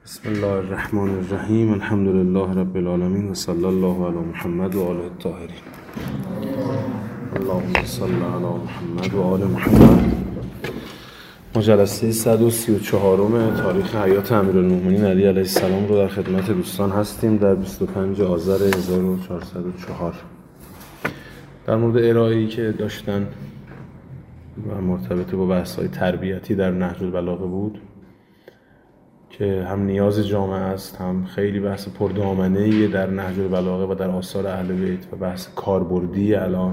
بسم الله الرحمن الرحیم. الحمد لله رب العالمین و صلی الله علی محمد و آله الطاهرین. اللهم صل علی محمد و آل محمد. ما جلسه 134 تاریخ حیات امیرالمومنین علی علیه السلام رو در خدمت دوستان هستیم در 25 آذر 1404 در مورد ارائه‌ای که داشتن و مرتبط با بحث‌های تربیتی در نهج البلاغه بود که هم نیاز جامعه است، هم خیلی بحث پردامنه‌ای در نهج البلاغه و در آثار اهل بیت و بحث کاربردی الان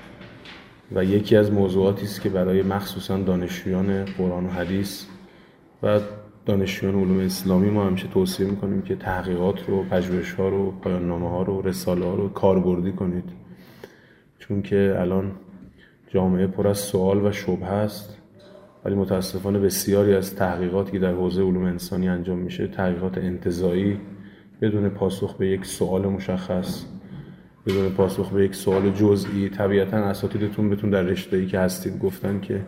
و یکی از موضوعاتی است که برای مخصوصا دانشجویان قرآن و حدیث و دانشجویان علوم اسلامی ما همیشه توصیه می‌کنیم که تحقیقات رو، پژوهش‌ها رو، پایان‌نامه‌ها رو، رساله‌ها رو کاربردی کنید، چون که الان جامعه پر از سوال و شبهه است، ولی متاسفانه بسیاری از تحقیقاتی که در حوزه علوم انسانی انجام میشه تحقیقات انتزاعی، بدون پاسخ به یک سوال مشخص، بدون پاسخ به یک سوال جزئی. طبیعتاً اساتیدتون بهتون در رشته‌ای که هستید گفتن که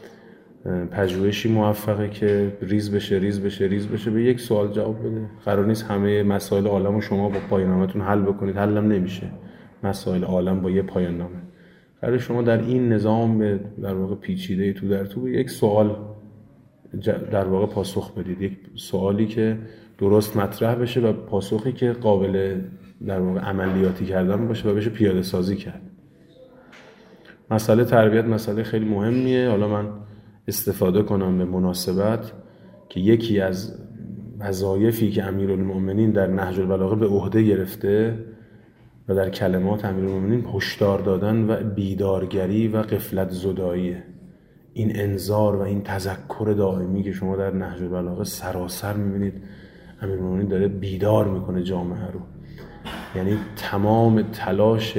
پژوهشی موفقه که ریز بشه به یک سوال جواب بده. قرار نیست همه مسائل عالم رو شما با پایان‌نامه‌تون حل بکنید، حلم نمیشه مسائل عالم با یه پایان‌نامه. قرار شما در این نظام در واقع پیچیده تو در تو به یک سوال در واقع پاسخ بدید، یک سوالی که درست مطرح بشه و پاسخی که قابل در واقع عملیاتی کردن باشه و بشه پیاده سازی کرد. مسئله تربیت مسئله خیلی مهمیه. حالا من استفاده کنم به مناسبت که یکی از وظایفی که امیرالمومنین در نهج البلاغه به عهده گرفته و در کلمات امیرالمومنین هشدار دادن و بیدارگری و غفلت زداییه. این انذار و این تذکر دائمی که شما در نهج البلاغه سراسر می‌بینید امیرالمومنین داره بیدار میکنه جامعه رو. یعنی تمام تلاش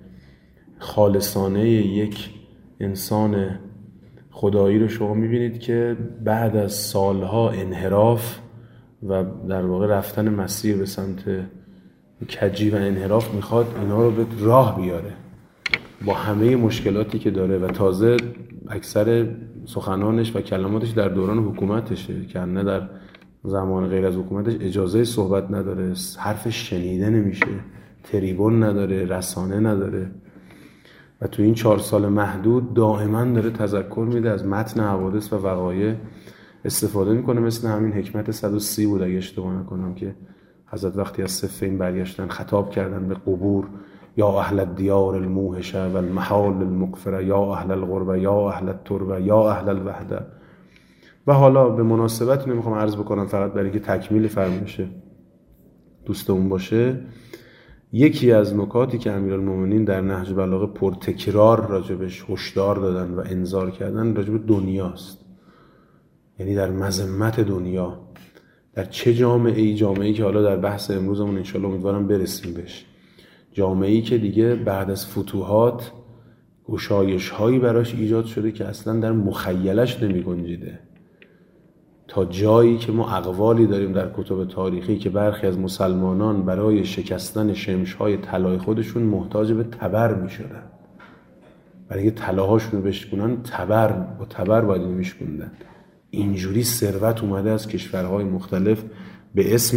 خالصانه یک انسان خدایی رو شما می‌بینید که بعد از سالها انحراف و در واقع رفتن مسیر به سمت کجی و انحراف میخواد اینا رو به راه بیاره با همه مشکلاتی که داره و تازه اکثر سخنانش و کلماتش در دوران حکومتشه که نه در زمان غیر از حکومتش اجازه صحبت نداره، حرفش شنیده نمیشه، تریبون نداره، رسانه نداره و تو این 4 سال محدود دائما داره تذکر میده از متن حوادث و وقایع استفاده میکنه. مثل همین حکمت 130 بود اگه اشتباه نکنم که حضرت وقتی از صفین برگشتن خطاب کردن به قبور: یا اهل الدیار الموحشه و المحال المقفره، یا اهل الغربه، یا اهل التربه، یا اهل الوحده. و حالا به مناسبت نمیخوام عرض بکنم فقط برای اینکه تکمیل فرمایش دوستمون باشه، یکی از نکاتی که امیرالمومنین در نهج البلاغه پرتکرار راجبش هشدار دادن و انذار کردن راجب دنیاست. یعنی در مذمت دنیا، در چه جامعه‌ای که حالا در بحث امروزمون انشالله امیدوارم برسیم بهش، جامعه‌ای که دیگه بعد از فتوحات گشایش‌هایی براش ایجاد شده که اصلا در مخیلش نمی‌گنجیده، تا جایی که ما اقوالی داریم در کتب تاریخی که برخی از مسلمانان برای شکستن شمش‌های طلای خودشون محتاج به تبر می‌شدن. برای طلاهاشون رو بشکنن با تبر باید می‌شکوندن. اینجوری ثروت اومده از کشورهای مختلف به اسم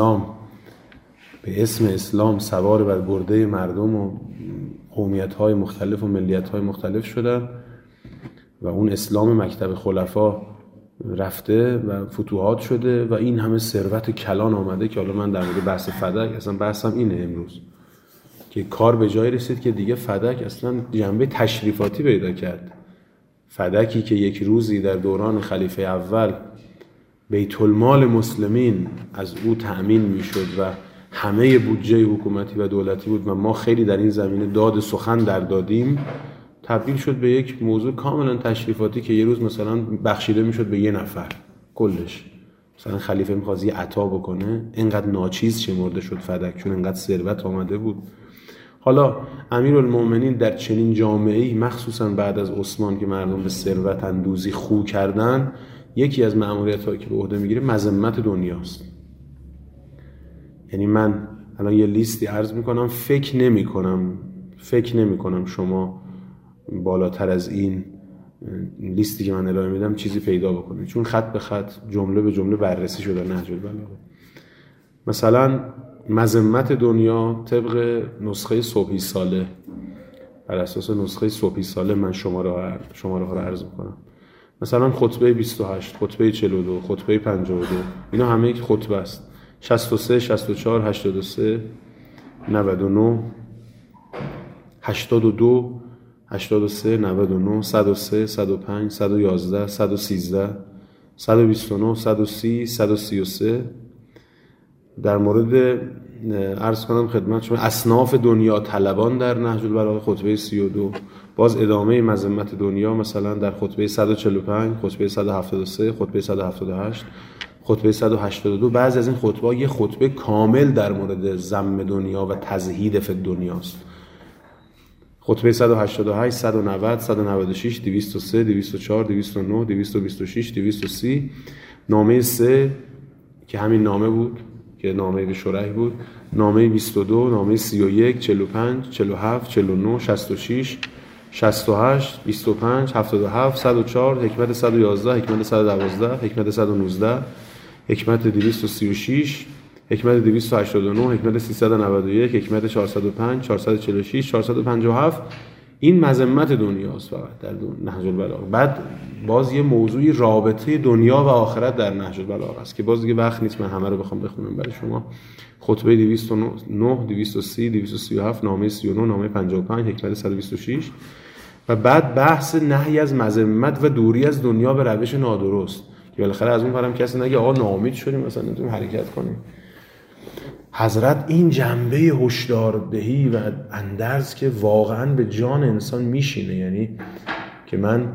اسلام سوار بر گرده مردم و قومیت‌های مختلف و ملیت‌های مختلف شدن و اون اسلام مکتب خلفا رفته و فتوحات شده و این همه ثروت کلان آمده که حالا من در مورد بحث فدک اصلا بحثم اینه امروز که کار به جای رسید که دیگه فدک اصلا جنبه تشریفاتی پیدا کرد. فدکی که یک روزی در دوران خلیفه اول بیت المال مسلمین از او تأمین میشد و همه بودجه حکومتی و دولتی بود و ما خیلی در این زمینه داد سخن در دادیم، تبدیل شد به یک موضوع کاملا تشریفاتی که یه روز مثلا بخشیده میشد به 1 نفر کلش. مثلا خلیفه می‌خواست یه عطا بکنه، اینقدر ناچیز شمرده شد فدک چون اینقدر ثروت آمده بود. حالا امیرالمومنین در چنین جامعه‌ای مخصوصا بعد از عثمان که مردم به ثروت اندوزی خو کردن، یکی از مأموریت‌هایی که به عهده میگیره مذمت دنیاست. یعنی من الان یه لیستی عرض میکنم، فکر نمی‌کنم شما بالاتر از این لیستی که من ارائه میدم چیزی پیدا بکنید، چون خط به خط جمله به جمله بررسی شده نهج البلاغه. مثلا مذمت دنیا طبق نسخه صبحی ساله، بر اساس نسخه صبحی ساله من شماره ها رو عرض میکنم. مثلا خطبه 28، خطبه 42، خطبه 52، اینا همه یک خطبه است. 63، 64، 83، 99، 82، 83، 99، 103، 105، 111، 113، 129، 130، 133. در مورد عرض کنم خدمت شما اصناف دنیا طلبان در نهج البلاغه خطبه 32، باز ادامه مذمت دنیا مثلا در خطبه 145، خطبه 173، خطبه 178، خطبه 182. بعضی از این خطبه یه خطبه کامل در مورد ذم دنیا و تزهید فی دنیاست. خطبه 188، 190، 196، 203، 204، 209، 226، 230. نامه 3 که همین نامه بود که نامه به شریح بود، نامه 22، نامه 31، 45، 47، 49، 66، 68، 25، 77، 104، حکمت 111، حکمت 112، حکمت 119، حکمت 236، حکمت 289، حکمت 391، حکمت 405، 446، 457. این مذمت دنیاست فقط در نهج البلاغه. بعد باز یه موضوعی رابطه دنیا و آخرت در نهج البلاغه است که باز دیگه وقت نیست من همه رو بخوام بخونم برای شما. خطبه 209، 230، 237، نامه 39، نامه 55، حکمت 126. و بعد بحث نهی از مذمت و دوری از دنیا به روش نادرست که بالاخره از اون برم کسی نگه آقا ناامید شدیم مثلا نمیتونیم حرکت کنیم. حضرت این جنبه هشداردهی و اندرز که واقعا به جان انسان میشینه، یعنی که من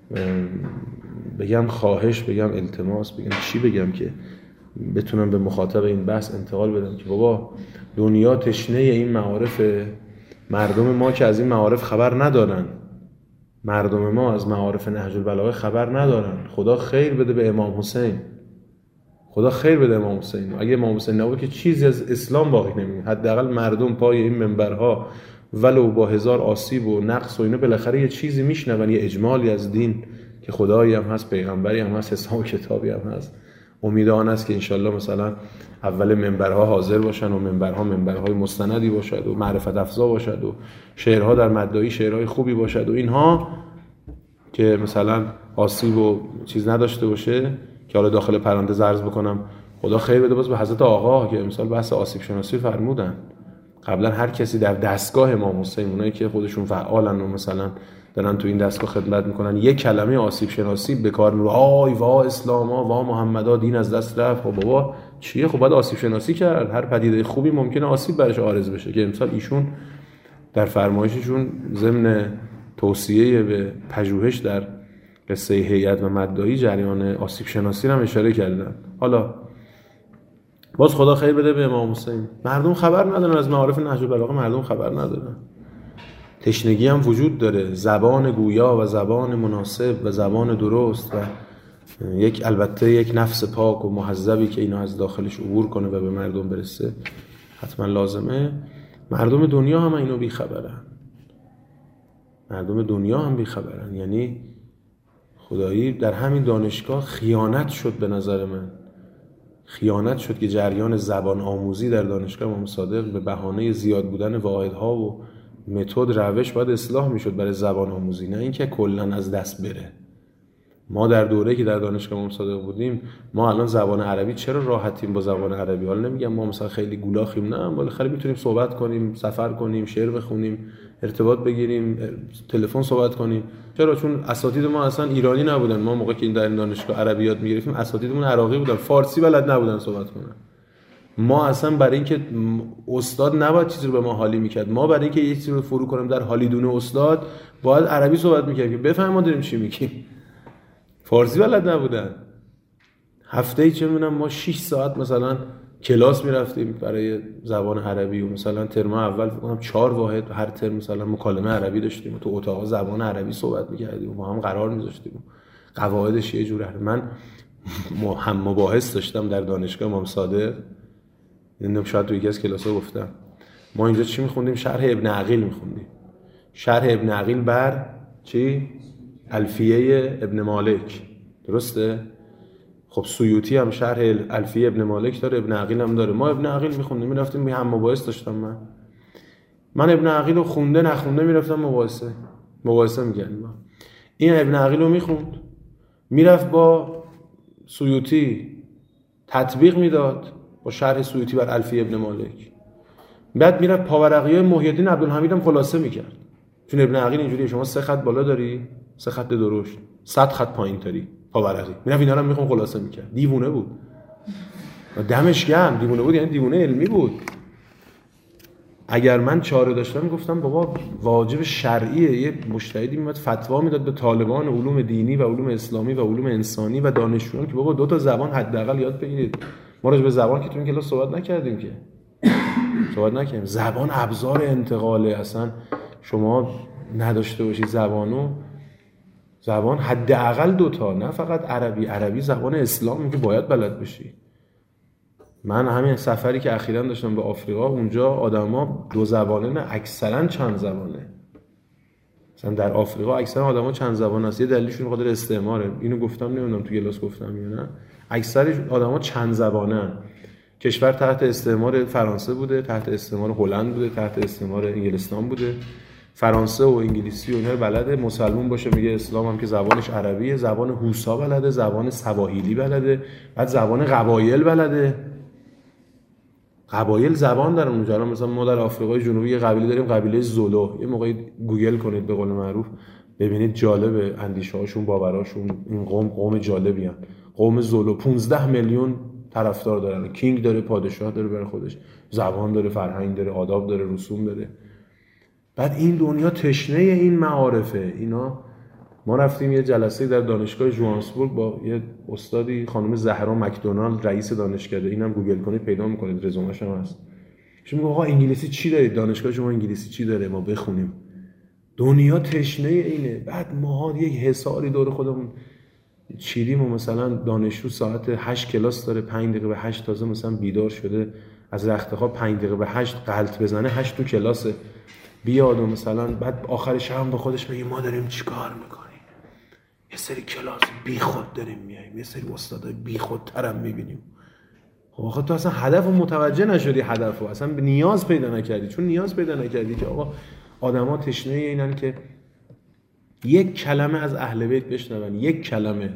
بگم خواهش، بگم التماس، بگم چی بگم که بتونم به مخاطب این بحث انتقال بدم که بابا دنیا تشنه این معارف، مردم ما که از این معارف خبر ندارن، مردم ما از معارف نهج البلاغه خبر ندارن. خدا خیر بده به امام حسین، خدا خیر بده امام حسین. اگه امام حسین نبود که چیزی از اسلام باقی نمیمونه. حداقل مردم پای این منبرها ولو با 1000 آسیب و نقص و اینا بالاخره یه چیزی میشنون، یه اجمالی از دین که خدایی هم هست، پیغمبری هم هست، حساب کتابی هم هست. امید آن است که انشالله مثلا اول منبرها حاضر باشن و منبرها منبرهای مستندی باشد و معرفت افزا باشد و شعرها در مدعی شعرهای خوبی باشد و اینها که مثلا آسیب و چیز نداشته باشه. که حالا داخل پرانتز عرض بکنم خدا خیر بده باز به حضرت آقا که مثلا بحث آسیب شناسی فرمودن. قبلا هر کسی در دستگاه امام حسین، اونایی که خودشون فعالن و مثلا دارن تو این دستگاه خدمت میکنن، یک کلمه آسیب شناسی به کار میبرن، آی وا اسلاما وا محمدا دین از دست رفت. خب بابا چیه؟ خب باید آسیب شناسی کرد. هر پدیده خوبی ممکنه آسیب برش عارض بشه که امسال ایشون در فرمایششون ضمن توصیه به پژوهش در قصه هیئت و مدعی جریان آسیب شناسی رو هم اشاره کردن. حالا باز خدا خیر بده به امام حسین. مردم خبر ندارن از معارف نهج البلاغه، مردم خبر ندارن. تشنگی هم وجود داره، زبان گویا و زبان مناسب و زبان درست و البته یک نفس پاک و مهذبی که اینا از داخلش عبور کنه و به مردم برسه حتما لازمه. مردم دنیا هم اینو بیخبرن، مردم دنیا هم بیخبرن. یعنی خدایی در همین دانشگاه خیانت شد، به نظر من خیانت شد که جریان زبان آموزی در دانشگاه امام صادق به بهانه زیاد بودن واحدها و متد روش باید اصلاح میشد برای زبان آموزی، نه اینکه کلا از دست بره. ما در دوره‌ای که در دانشگاه امام صادق بودیم، ما الان زبان عربی چرا راحتیم با زبان عربی؟ حالا نمیگم ما مثلا خیلی گولاخیم، نه، بالاخره میتونیم صحبت کنیم، سفر کنیم، شعر بخونیم، ارتباط بگیریم، تلفن صحبت کنیم. چرا؟ چون اساتید ما اصلا ایرانی نبودن. ما موقعی که این در این دانشگاه عربیات میگرفتیم اساتیدمون عراقی بودن، فارسی بلد نبودن صحبت کنن. ما اصلا برای اینکه استاد نباید چیزی رو به ما حالی میکرد، ما برای اینکه یه چیزی رو فرو کنیم در حالیدون استاد باید عربی صحبت میکردیم که بفهمیم ما داریم چی میگیم. فارسی بلد نبودن. هفته‌ای چه می‌دونم ما 6 ساعت مثلا کلاس میرفتیم برای زبان عربی و مثلا ترم اول فکر کنم 4 واحد هر ترم مثلا مکالمه عربی داشتیم و تو اتاق زبان عربی صحبت می‌کردیم و با هم قرار می‌ذاشتیم. قواعدش یه جوره. من هم مباحث داشتم در دانشگاه امام صادق. اینو شاید تو یکی از کلاس‌ها گفتم. ما اینجا چی می‌خوندیم؟ شرح ابن عقیل می‌خوندیم. شرح ابن عقیل بر چی؟ الفیه ابن مالک. درسته؟ خب سیوطی هم شرح الفیه ابن مالک داره، ابن عقیل هم داره. ما ابن عقیل میخوندیم میرفتیم هم مباحث داشتم من ابن عقیل رو خونده نخونده میرفتم مباحثه میکردیم. این ابن عقیل رو میخوند میرفت با سیوطی تطبیق میداد با شرح سیوطی بر الفیه ابن مالک، بعد میرفت پاورقیه محی الدین عبدالحمید هم خلاصه میکرد. چون ابن عقیل اینجوریه، شما 3 خط بالا داری 3 خط درشت 100 خط پایین داری پاورقی، میرفت اینا رو میخوام خلاصه میکرد. دیوونه بود، دمش گرم. دیوونه بود یعنی دیوونه علمی بود. اگر من چاره داشتم گفتم بابا واجب شرعیه یه مجتهدی میاد فتوا میداد به طالبان علوم دینی و علوم اسلامی و علوم انسانی و دانشجویان که بابا 2 تا زبان حداقل یاد بگیرید. ما راجع به زبان که تو این کلاس صحبت نکردیم که زبان ابزار انتقاله. اصلا شما نداشته باشی زبان حداقل 2 تا، نه فقط عربی زبان اسلام که باید بلد بشی. من همین سفری که اخیراً داشتم به آفریقا، اونجا آدما 2 زبانه نه اکثرا چند زبانه. مثلا در آفریقا اکثرا آدما چند زبانه است. یه دلیلشون بخاطر استعماره. اینو گفتم نمیدونم تو کلاس گفتم یا نه. اکثر آدما چند زبانه‌ان. کشور تحت استعمار فرانسه بوده، تحت استعمار هلند بوده، تحت استعمار انگلستان بوده. فرانسه و انگلیسی و اینا رو بلده. مسلمون باشه میگه اسلام هم که زبانش عربیه، زبان هوسا بلده، زبان سواحیلی بلده، بعد زبان قبایل بلده. قبایل زبان دارن اونجا. مثلا ما در آفریقای جنوبی یه قبیله داریم، قبیله زولو. یه موقعی گوگل کنید به قول معروف ببینید جالبه اندیشه‌هاشون، باوراشون. این قوم جالبیان. قوم زولو 15 میلیون طرفدار دارن. کینگ داره، پادشاه داره برای خودش، زبان داره، فرهنگ داره، آداب داره، رسوم داره. بعد این دنیا تشنه این معارفه. اینا ما رفتیم یه جلسه در دانشگاه جوهانسبورگ با یه استادی خانم زهرا مکدونالد رئیس دانشکده. اینم گوگل کنید پیدا میکنید، رزومه‌ش هم هست. میگه آقا انگلیسی چی دارید؟ دانشگاه شما انگلیسی چی داره ما بخونیم؟ دنیا تشنه اینه. بعد ما یک حصاری دور خودمون چیریم و مثلا دانشجو ساعت 8 کلاس داره، 5 دقیقه به 8 تازه مثلا بیدار شده از رخت خواب، 5 دقیقه به 8 غلط بزنه، 8 تو کلاسه بیاد و مثلا بعد آخر شب به خودش بگه ما داریم چیکار میکنیم؟ یه سری کلاس بی خود داریم میایم، یه سری استادای بی خودترم میبینیم. خب آخه تو اصلا هدفو متوجه نشدی، هدفو اصلا به نیاز پیدا نکردی. چون نیاز پیدا نکردی که آقا آدما تشنه اینن که یک کلمه از اهل بیت بشنون، یک کلمه.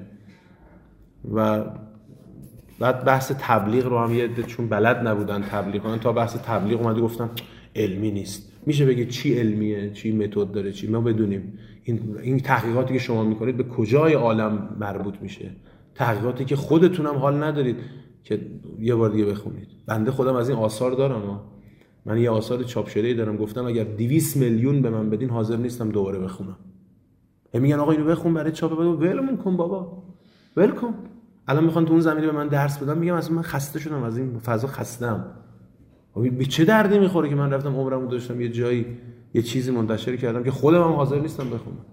و بعد بحث تبلیغ رو هم یه عده چون بلد نبودن تبلیغ کنن، تا بحث تبلیغ اومده گفتن علمی نیست. میشه بگید چی علمیه، چی متد داره، چی ما بدونیم این تحقیقاتی که شما میکنید به کجای عالم مربوط میشه؟ تحقیقاتی که خودتونم حال ندارید که یه بار دیگه بخونید. بنده خودم از این آثار دارم. من یه آثار چاپ شده‌ای دارم، گفتم اگر 200 میلیون به من بدین حاضر نیستم دوباره بخونم. میگن آقا اینو بخون برای چاپ بده. ولمون کن بابا، ول کن. الان میخوان تو اون زمینه به من درس بدن، میگم اصلا من خسته شدم از این فضا، خستم. به چه دردی میخوره که من رفتم عمرمو داشتم یه جایی یه چیزی منتشر کردم که خودم هم حاضر نیستم بخونم.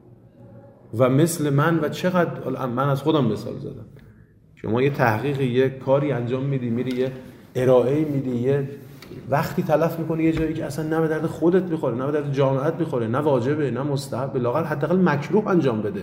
و مثل من و چقدر من از خودم مثال زدم. شما یه تحقیقی، یه کاری انجام میدی، میری یه ارائه میدی، یه وقتی تلف میکنی یه جایی که اصلا نه به درد خودت میخوره، نه به درد جامعت میخوره، نه واجبه، نه مستحب، لااقل حداقل مکروه انجام بده.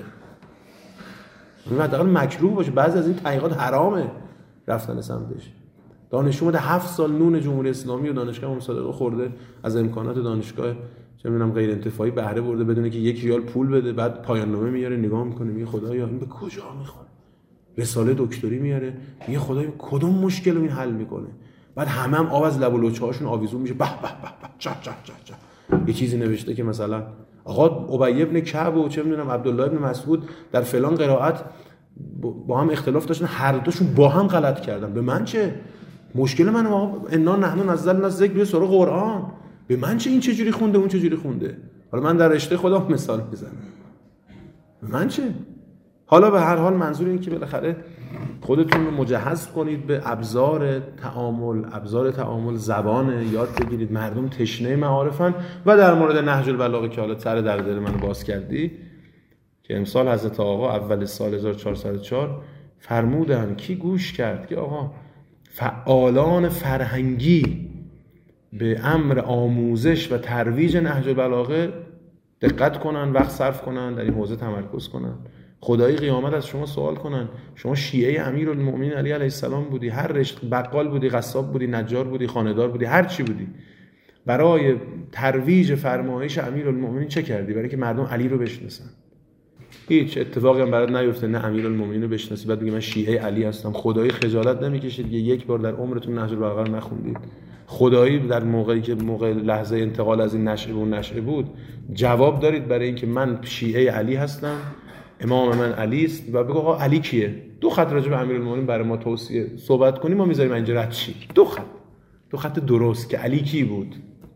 حداقل مکروه باشه. بعضی از این تحقیقات حرامه رفتن سمتش. دانشجو اومده 7 سال نون جمهوری اسلامی و دانشگاه مصادقه خورده، از امکانات دانشگاه چه میدونم غیر انتفاعی بهره برده بدونه که 1 ریال پول بده، بعد پایان نامه میاره نگاه میکنه میگه خدایا این به کجا میخوره؟ رساله دکتری میاره میگه خدایا کدوم مشکل رو این حل میکنه؟ بعد هم آب از لب و لوچه هاشون آویزون میشه، به به به چه چه چه چه. یه چیزی نوشته که مثلا آقا ابی ابن کعب و چه میدونم عبدالله ابن مسعود در فلان قرائت با هم اختلاف داشتن، هر دوشون با هم غلط کردن. به من چه؟ مشکل من آقا انا نحن نزلنا الذکر به سوره قرآن. به من چه این چه جوری خونده اون چه جوری خونده؟ حالا من در رشته خودم مثال میزنم. به من چه؟ حالا به هر حال منظور این که بالاخره خودتون رو مجهز کنید به ابزار تعامل زبان یاد بگیرید. مردم تشنه معارفن. و در مورد نهج البلاغه که حالا سر در دل منو باز کردی، که امسال حضرت آقا اول سال 1404 فرمودن کی گوش کرد که آقا فعالان فرهنگی به امر آموزش و ترویج نهج البلاغه دقت کنن، وقت صرف کنن، در این حوزه تمرکز کنن. خدای قیامت از شما سوال کنن شما شیعه امیرالمؤمنین علی علیه السلام بودی، هر رشته بقال بودی، قصاب بودی، نجار بودی، خانه‌دار بودی، هر چی بودی، برای ترویج فرمایش امیرالمؤمنین چه کردی؟ برای که مردم علی رو بشناسن. هیچ اتفاقی هم برات نیفته، نه امیرالمؤمنین رو بشناسی بعد بگی من شیعه علی هستم. خدایی خجالت نمیکشید که یک بار در عمرتون نهج البلاغه رو نخوندید؟ خدایی در موقعی که موقع لحظه انتقال از این نشأه به اون نشأه بود جواب دارید برای اینکه من شیعه علی هستم، امام من علی است، و بگو آقا علی کیه؟ 2 خط راجع به امیرالمؤمنین برای ما توصیه صحبت کنیم، ما میذاریم اینجا رد چی؟ 2 خط درست که علی کی بود.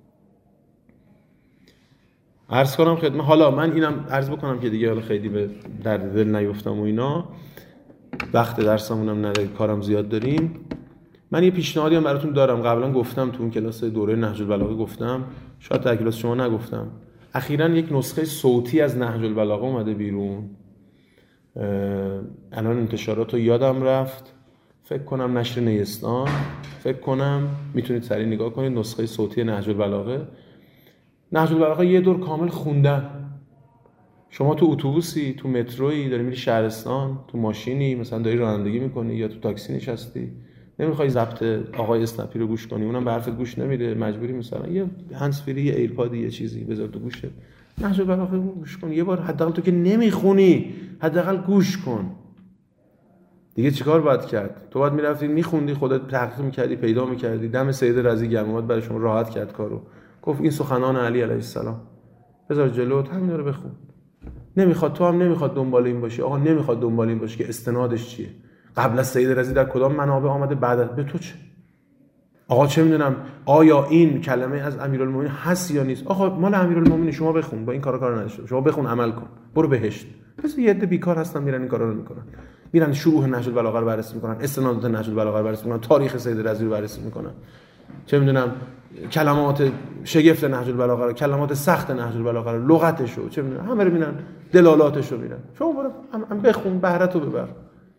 عرض کنم خدمت، حالا من اینم عرض بکنم که دیگه حالا خیلی به درد دل نیفتم و اینا، وقت درسمونم نداره، کارم زیاد داریم. من یه پیشنهادی هم براتون دارم، قبلا گفتم تو اون کلاس دوره نهج البلاغه گفتم، شاید در کلاس شما نگفتم. اخیراً یک نسخه صوتی از نهج البلاغه اومده بیرون، الان انتشارات رو یادم رفت، فکر کنم نشر نیستان، فکر کنم میتونید سریع نگاه کنید، نسخه صوتی نهج البلاغه. نهج البلاغه یه دور کامل خوندن. شما تو اتوبوسی، تو مترویی، داری میری شهرستان، تو ماشینی مثلا داری رانندگی میکنی یا تو تاکسی نشستی، نمیخوای ضبط آقای اسنپی رو گوش کنی، اونم به حرفت گوش نمیده، مجبوری مثلا یه هندز فری، یه ایرپاد، یه چیزی بذار تو گوشت، نهج البلاغه گوش کن. یه بار حداقل تو که نمیخونی حداقل گوش کن. دیگه چیکار باید کرد؟ تو باید میرفتی میخوندی، خودت تحقیق میکردی، پیدا میکردی. دم سید رضی گرم اومد برای شما راحت کرد کارو، گفت این سخنان علی علیه السلام، بذار جلوت، همین رو بخون. نمیخواد، تو هم نمیخواد دنبال این باشی، آقا نمیخواد دنبال این باشی که استنادش چیه، قبل از سید رضی در کدام منابع آمده، بعد به تو چه؟ آقا چه میدونم آیا این کلمه از امیرالمومنین هست یا نیست؟ آقا مال امیرالمومنین، شما بخون، با این کار نداشته، شما بخون عمل کن، برو بهشت. پس یه عده بیکار هستن میرن این کارا رو میکنن، میرن شروح نهج البلاغه رو بررسی میکنن، استنادات نهج البلاغه رو بررسی میکنن، تاریخ سید رضی رو بررسی میکنن، چه میدونم کلمات شگفت نهج البلاغه رو، کلمات سخت نهج البلاغه رو، لغتش رو، چه میدونم همه رو میرن، دلالاتش رو میرن. شما برو هم بخون، بهره‌تو ببر.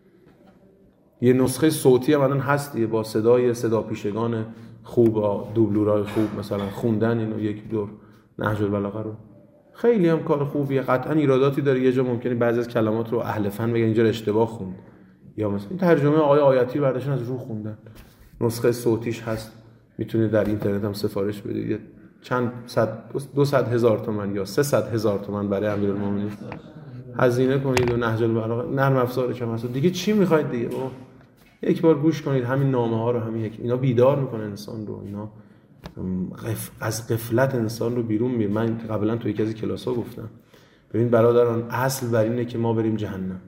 یه نسخه صوتی هم الان هست با صدا پیشگان خوب، دوبلورای خوب، مثلا خوندن اینو یک دور نهج البلاغه رو، خیلی هم کار خوبیه. قطعا ایراداتی داره، یه جا ممکنه بعضی از کلمات رو اهل فن بگن اینجا اشتباه خوند، یا مثلا این ترجمه آقای آیتی برداشتن از رو خوندن. نسخه صوتیش هست، میتونید در اینترنت هم سفارش بدید، چند صد 200,000 تومان یا 300,000 تومان برای امیرالمومنین هزینه کنید و نهج البلاغه نرم افزارش هم هست. دیگه چی میخواید دیگه؟ یک بار گوش کنید، همین نامه ها رو، همین اینا بیدار میکنه انسان رو، اینا از غفلت انسان رو بیرون میاره. من قبلا تو یکی از کلاس‌ها گفتم، ببین برادران، اصل بر اینه که ما بریم جهنم.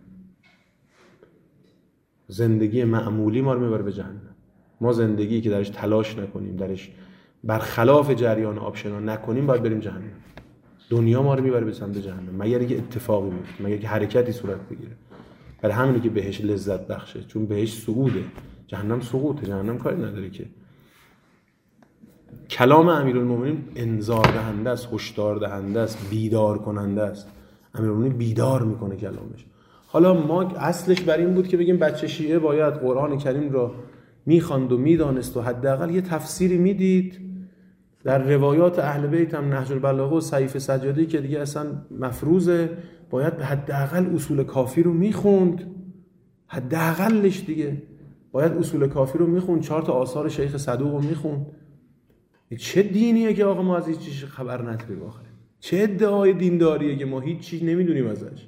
زندگی معمولی ما رو میبره به جهنم. ما زندگی که درش تلاش نکنیم، درش برخلاف جریان آبشنا نکنیم، باید بریم جهنم. دنیا ما رو میبره به سمت جهنم، مگر اینکه اتفاقی بیفته، مگر اینکه حرکتی صورت بگیره. برای همینه که بهش لذت بخشه، چون بهش صعوده، جهنم سقوطه، جهنم کاری نداره که. کلام امیرالمومنین انذار دهنده است، هشدار دهنده است، بیدار کننده است. امیرالمومنین بیدار میکنه کلامش. حالا ما اصلش بر این بود که بگیم بچه شیعه باید قرآن کریم را میخواند و میدانست و حداقل یه تفسیری میدید. در روایات اهل بیت هم نهج البلاغه و سیف سجادی که دیگه اصلا مفروضه، باید به حداقل اصول کافی رو میخوند، حداقلش دیگه باید اصول کافی رو میخوند، 4 تا آثار شیخ صدوق رو میخوند. چه دینیه که آقا ما از هیچ چیز خبر نداریم؟ آخه چه ادعای دینداریه که ما هیچ چیز نمیدونیم ازش؟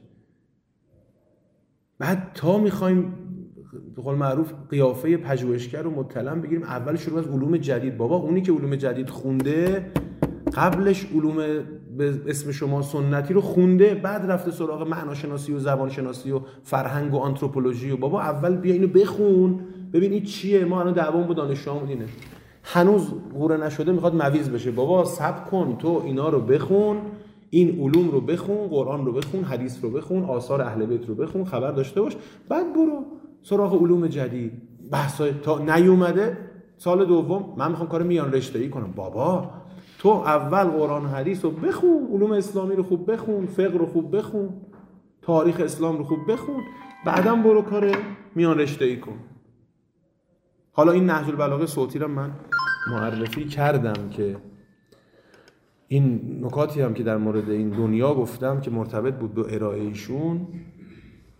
بعد تا میخوایم به قول معروف قیافه پژوهشگر و مطلع بگیریم، اول شروع از علوم جدید. بابا اونی که علوم جدید خونده قبلش علوم به اسم شما سنتی رو خونده، بعد رفته سراغ معناشناسی و زبانشناسی و فرهنگ و آنتروپولوژی. و بابا اول بیا اینو بخون ببین این چیه. ما الان دعوامون با دانشجوامون اینه، هنوز قوره نشده میخواد مویز بشه. بابا صبر کن، تو اینا رو بخون، این علوم رو بخون، قرآن رو بخون، حدیث رو بخون، آثار اهل بیت رو بخون، خبر داشته باش، بعد برو سراغ علوم جدید. بحثای تا نیومده سال دوم من میخوام کار میان رشته‌ای کنم. بابا تو اول قرآن و حدیث رو بخون، علوم اسلامی رو خوب بخون، فقه رو خوب بخون، تاریخ اسلام رو خوب بخون، بعداً برو کار میان رشته‌ای کن. حالا این نهج البلاغه صوتی رو من معرفی کردم که این نکاتی هم که در مورد این دنیا گفتم که مرتبط بود به ارائه ایشون،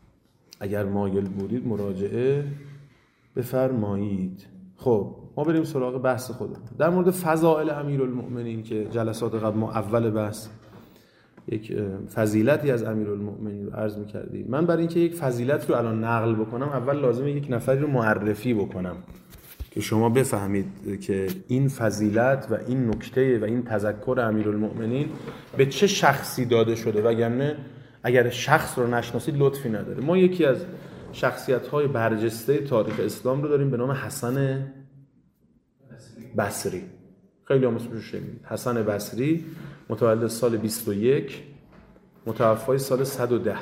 اگر مایل بودید مراجعه بفرمایید. خب ما بریم سراغ بحث خودمون در مورد فضائل امیرالمؤمنین که جلسات قبل ما اول بحث یک فضیلتی از امیرالمؤمنین رو عرض می‌کردیم. من برای اینکه یک فضیلت رو الان نقل بکنم اول لازمه یک نفری رو معرفی بکنم که شما بفهمید که این فضیلت و این نکته و این تذکر امیرالمؤمنین به چه شخصی داده شده، وگرنه اگر شخص رو نشناسید لطفی نداره. ما یکی از شخصیت‌های برجسته تاریخ اسلام رو داریم به نام حسن بصری. خیلی هم اسمش رو شنیدید. حسن بصری متولد سال 21 متوفای سال 110.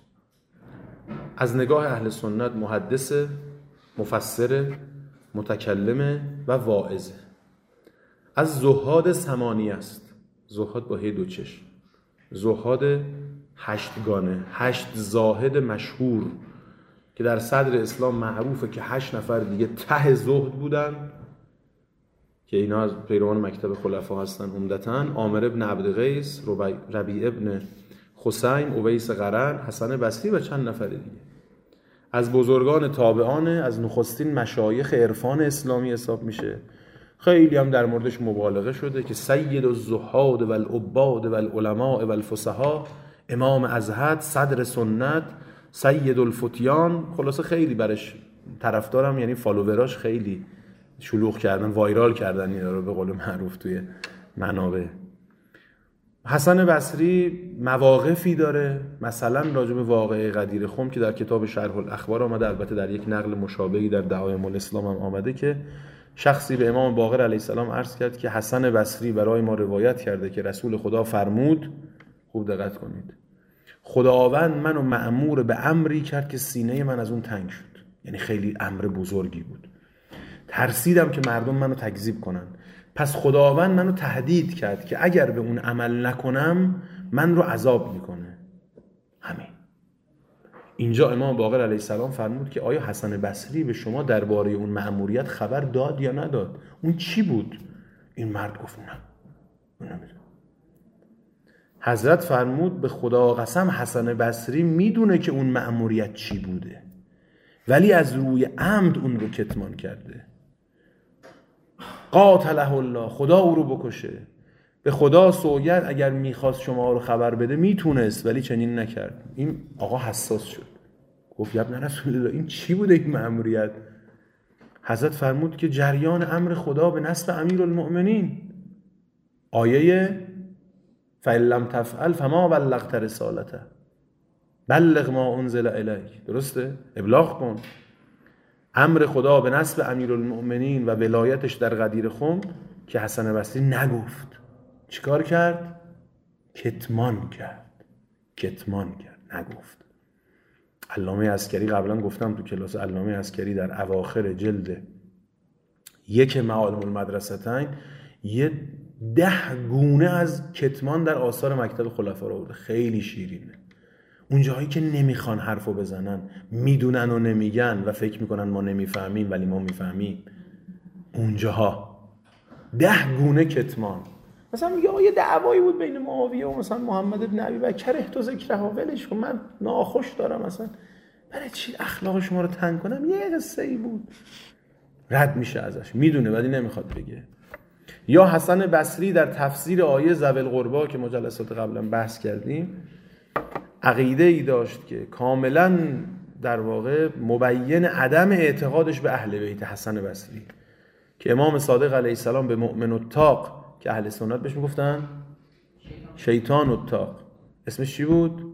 از نگاه اهل سنت محدث، مفسر، متکلم و واعظ. از زهاد ثمانی است. زهاد با هی دو چشم. زهاد 8 گانه، 8 زاهد مشهور که در صدر اسلام معروفه که 8 نفر دیگه ته زهد بودن که اینا از پیروان مکتب خلفا هستن عمدتاً: عامر ابن عبدقیس، ربیع ابن خثیم، اویس قرن، حسن بصری و چند نفر دیگه. از بزرگان تابعان، از نخستین مشایخ عرفان اسلامی حساب میشه. خیلی هم در موردش مبالغه شده که سید الزهاد و العباد و العلماء و الفصحا، امام ازهد، صدر سنت، سید الفتیان. خلاصه خیلی برش طرفدارم، یعنی فالووراش خیلی شلوغ کردن، وایرال کردن اینا رو به قول معروف توی منابع. حسن بصری مواقفی داره، مثلا راجع به واقعه غدیر خم که در کتاب شرح الاخبار آمده، البته در یک نقل مشابهی در دعایم الاسلام هم آمده، که شخصی به امام باقر علیه السلام عرض کرد که حسن بصری برای ما روایت کرده که رسول خدا فرمود، خوب دقت کنید، خداوند منو مأمور به امری کرد که سینه من از اون تنگ شد. یعنی خیلی امر بزرگی بود. ترسیدم که مردم منو تکذیب کنن، پس خداوند منو تهدید کرد که اگر به اون عمل نکنم من رو عذاب میکنه. همین. اینجا امام باقر علیه السلام فرمود که آیا حسن بصری به شما درباره اون مأموریت خبر داد یا نداد؟ اون چی بود؟ این مرد گفت نه، اون نمیدونه. حضرت فرمود به خدا قسم حسن بصری میدونه که اون مأموریت چی بوده، ولی از روی عمد اون رو کتمان کرده. قاتله الله، خدا او رو بکشه. به خدا سوگند اگر میخواست شما رو خبر بده میتونست، ولی چنین نکرد. این آقا حساس شد، گفت یا ابن رسول الله این چی بوده این مأموریت؟ حضرت فرمود که جریان امر خدا به نسب امیرالمؤمنین. آیه فَإِن لَّمْ تَفْعَلْ فَمَا بَلَّغْتَ رِسَالَتَهُ بلغ ما انزل الیک. درسته؟ ابلاغ کن. امر خدا به نسب امیرالمؤمنین و ولایتش در غدیر خم که حسن بصری نگفت. چیکار کرد؟ کتمان کرد. نگفت. علامه عسکری، قبلا گفتم تو کلاس، علامه عسکری در اواخر جلد 1 معالم المدرستین 10 گونه از کتمان در آثار مکتب خلفا رو بوده. خیلی شیرینه. اون جاهایی که نمیخوان حرفو بزنن، میدونن و نمیگن و فکر میکنن ما نمیفهمیم ولی ما میفهمیم، اونجاها 10 گونه کتمان. مثلا یه دعوایی بود بین معاویه و مثلا محمد ابن ابی بکر، احتو ذکرها، ولش کن، من ناخوش دارم، مثلا برای چی اخلاق شما رو تنگ کنم؟ یه قصه ای بود، رد میشه ازش، میدونه ولی نمیخواد بگه. یا حسن بصری در تفسیر آیه ذوی القربی که مجلسات قبلا بحث کردیم، عقیده ای داشت که کاملا در واقع مبین عدم اعتقادش به اهل بیت حسن بصری، که امام صادق علیه السلام به مؤمن الطاق که اهل سنت بهش میگفتن شیطان الطاق، اسمش چی بود؟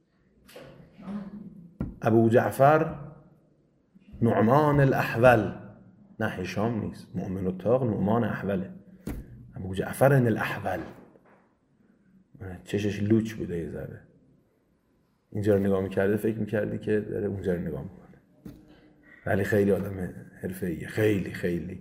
ابو جعفر نعمان الاحول. نه هشام نیست، مؤمن الطاق نعمان احوله، ابو جعفر الاحول. چشش لوچ بوده یه ذره، اینجا رو نگاه میکرده فکر میکردی که داره اونجا رو نگاه میکنه، ولی خیلی آدم حرفه‌ایه، خیلی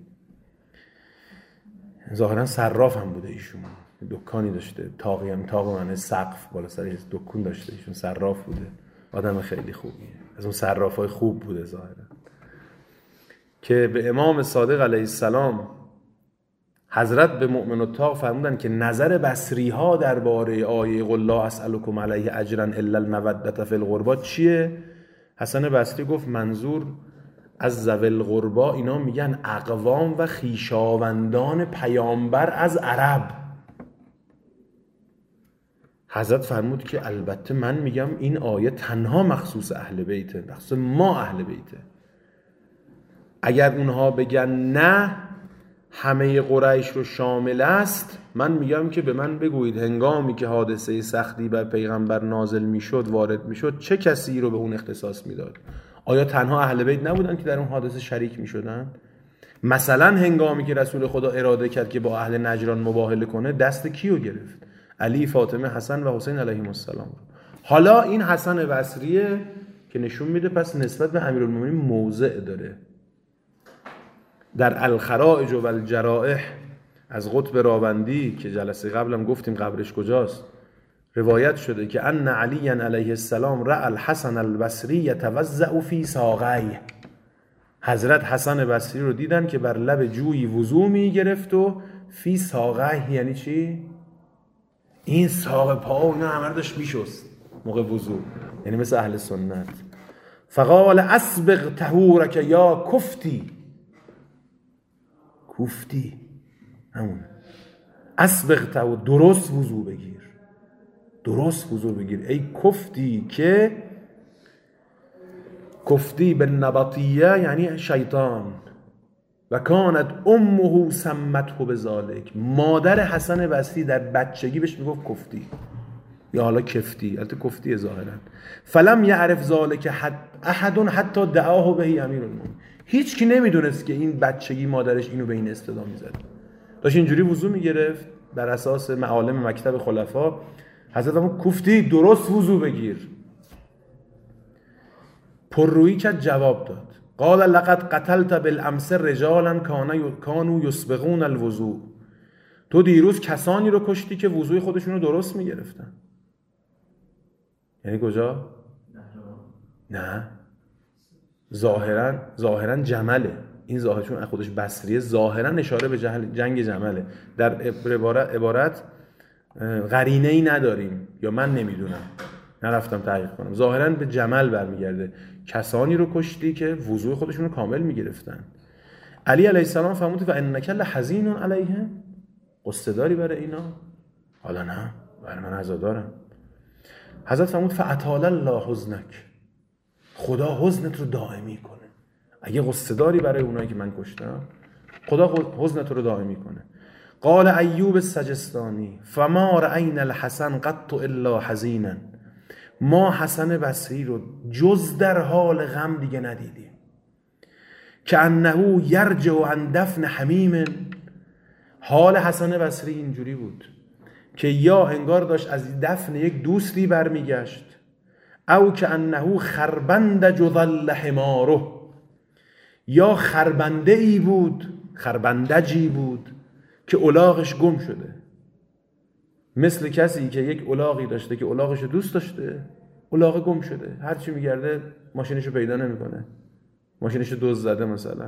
ظاهرا صراف هم بوده ایشون، دکانی داشته، تاقی هم، تاق معنی سقف بالا سر دکون داشته، ایشون صراف بوده، آدم خیلی خوبیه، از اون صرافای خوب بوده ظاهرا. که به امام صادق علیه السلام حضرت به مؤمن الطاق فرمودن که نظر بصری ها درباره آیه قل لا اسألکم علیه اجرا الا المودة فی القربی چیه؟ حسن بصری گفت منظور از ذوی القربا اینا میگن اقوام و خویشاوندان پیامبر از عرب. حضرت فرمود که البته من میگم این آیه تنها مخصوص اهل بیته، مخصوص ما اهل بیته. اگر اونها بگن نه همه قریش رو شامل است، من میگم که به من بگویید هنگامی که حادثه سختی بر پیغمبر نازل میشد وارد میشد چه کسی رو به اون اختصاص میداد؟ آیا تنها اهل بیت نبودن که در اون حادثه شریک میشدن؟ مثلا هنگامی که رسول خدا اراده کرد که با اهل نجران مباهله کنه دست کیو گرفت؟ علی، فاطمه، حسن و حسین علیهم السلام. حالا این حسن بصریه که نشون میده پس نسبت به امیرالمومنین موضع داره. در الخرائج و الجرائح از قطب راوندی که جلسه قبلم گفتیم قبرش کجاست، روایت شده که ان علی علیه السلام رأى الحسن البصری یتوضأ فی ساقیه. حضرت حسن بصری رو دیدن که بر لب جویی وضو میگرفت و فی ساقیه یعنی چی؟ این ساق پا و اینا همه رو داشت میشست موقع وضو، یعنی مثل اهل سنت. فقال اسبغ طهورک یا کفتی. کفتی همون اسبغ طهور، درست وضو بگیر، درست وضو بگیر ای کفتی. که کفتی به نبطیه یعنی شیطان. و کانت امه سمته بذالک، مادر حسن بصری در بچگی بهش میگفت کفتی یا حالا کفتی، البته کفتی ظاهرا. فلم یعرف ذالک احد حتی دعاه به امیرالمومنین. هیچ کی نمیدونست که این بچگی مادرش اینو به این اصطلاح میزد. داشت اینجوری وضو میگرفت بر اساس معالم مکتب خلفا. حضرت همون کفتی درست وضو بگیر. پررویی کرد، جواب داد. قال لقد قتلت بالامس رجالا كانوا يسبغون الوضوء. تو دیروز کسانی رو کشتی که وضوی خودشون رو درست میگرفتن. یعنی کجا؟ نه، ظاهرا جمله. این ظاهر چون خودش بصریه ظاهرا اشاره به جنگ جمله. در عبارت قرینه ای نداریم یا من نمیدونم، نرفتم تحقیق کنم. ظاهرا به جمل برمیگرده. کسانی رو کشتی که وضوء خودشون رو کامل میگرفتن. علی علیه السلام فرمود و انک لحزین علیهم، قصه داری برای اینا؟ حالا نه، برای من عزادارم. حضرت فرمود فاطال الله حزنک، خدا حزنت رو دائمی کنه. اگه قصه داری برای اونایی که من کشتم، خدا حزنت رو دائمی کنه. قال ایوب السجستانی فما رأینا الحسن قط الا حزینا. ما حسن بصری رو جز در حال غم دیگه ندیدیم. که انه یرجع عن دفن حمیم. حال حسن بصری اینجوری بود که یا انگار داشت از دفن یک دوستی برمیگشت، او که انه خربند جذل حماره، یا خربنده ای بود، خربندجی بود که الاغش گم شده. مثل کسی که یک الاغی داشته که الاغش رو دوست داشته، الاغ گم شده، هرچی میگرده ماشینش رو پیدا نمیکنه، ماشینش رو دزد زده مثلا.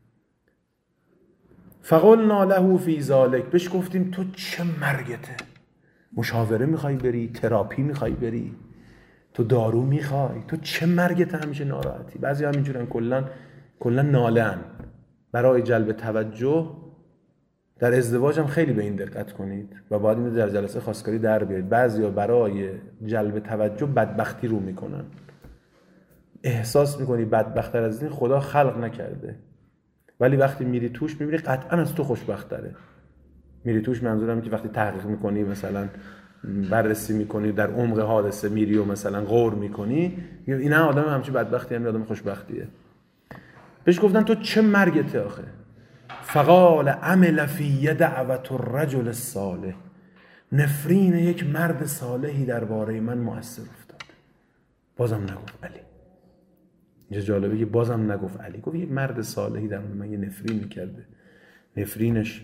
فقلنا له فی ذلک، بهش گفتیم تو چه مرگته؟ مشاوره میخوای بری؟ تراپی میخوای بری؟ تو دارو میخوای؟ تو چه مرگته همیشه ناراحتی؟ بعضی هم اینجورن کلا ناله‌ان برای جلب توجه. در ازدواج هم خیلی به این دقت کنید و باید اینو در جلسه خواستگاری در بیارید. بعضیا برای جلب توجه بدبختی رو میکنن. احساس میکنی بدبخت‌تر از این خدا خلق نکرده، ولی وقتی میری توش میبینی قطعا از تو خوشبخت‌تره. میری توش منظورم که وقتی تحقیق میکنی، مثلا بررسی میکنی، در عمق حادثه میری و مثلا غور میکنی، این آدم همچین بدبختی هم آدم خوشبختیه. بهش گفتن تو چه مرگته آخه؟ فقال عمل فی دعوت الرجل الصالح، نفرین یک مرد صالحی درباره من مؤثر افتاد. بازم نگفت علی. اینجا جالبه که بازم نگفت علی، گفت یک مرد صالحی در من یه نفرین میکرده، نفرینش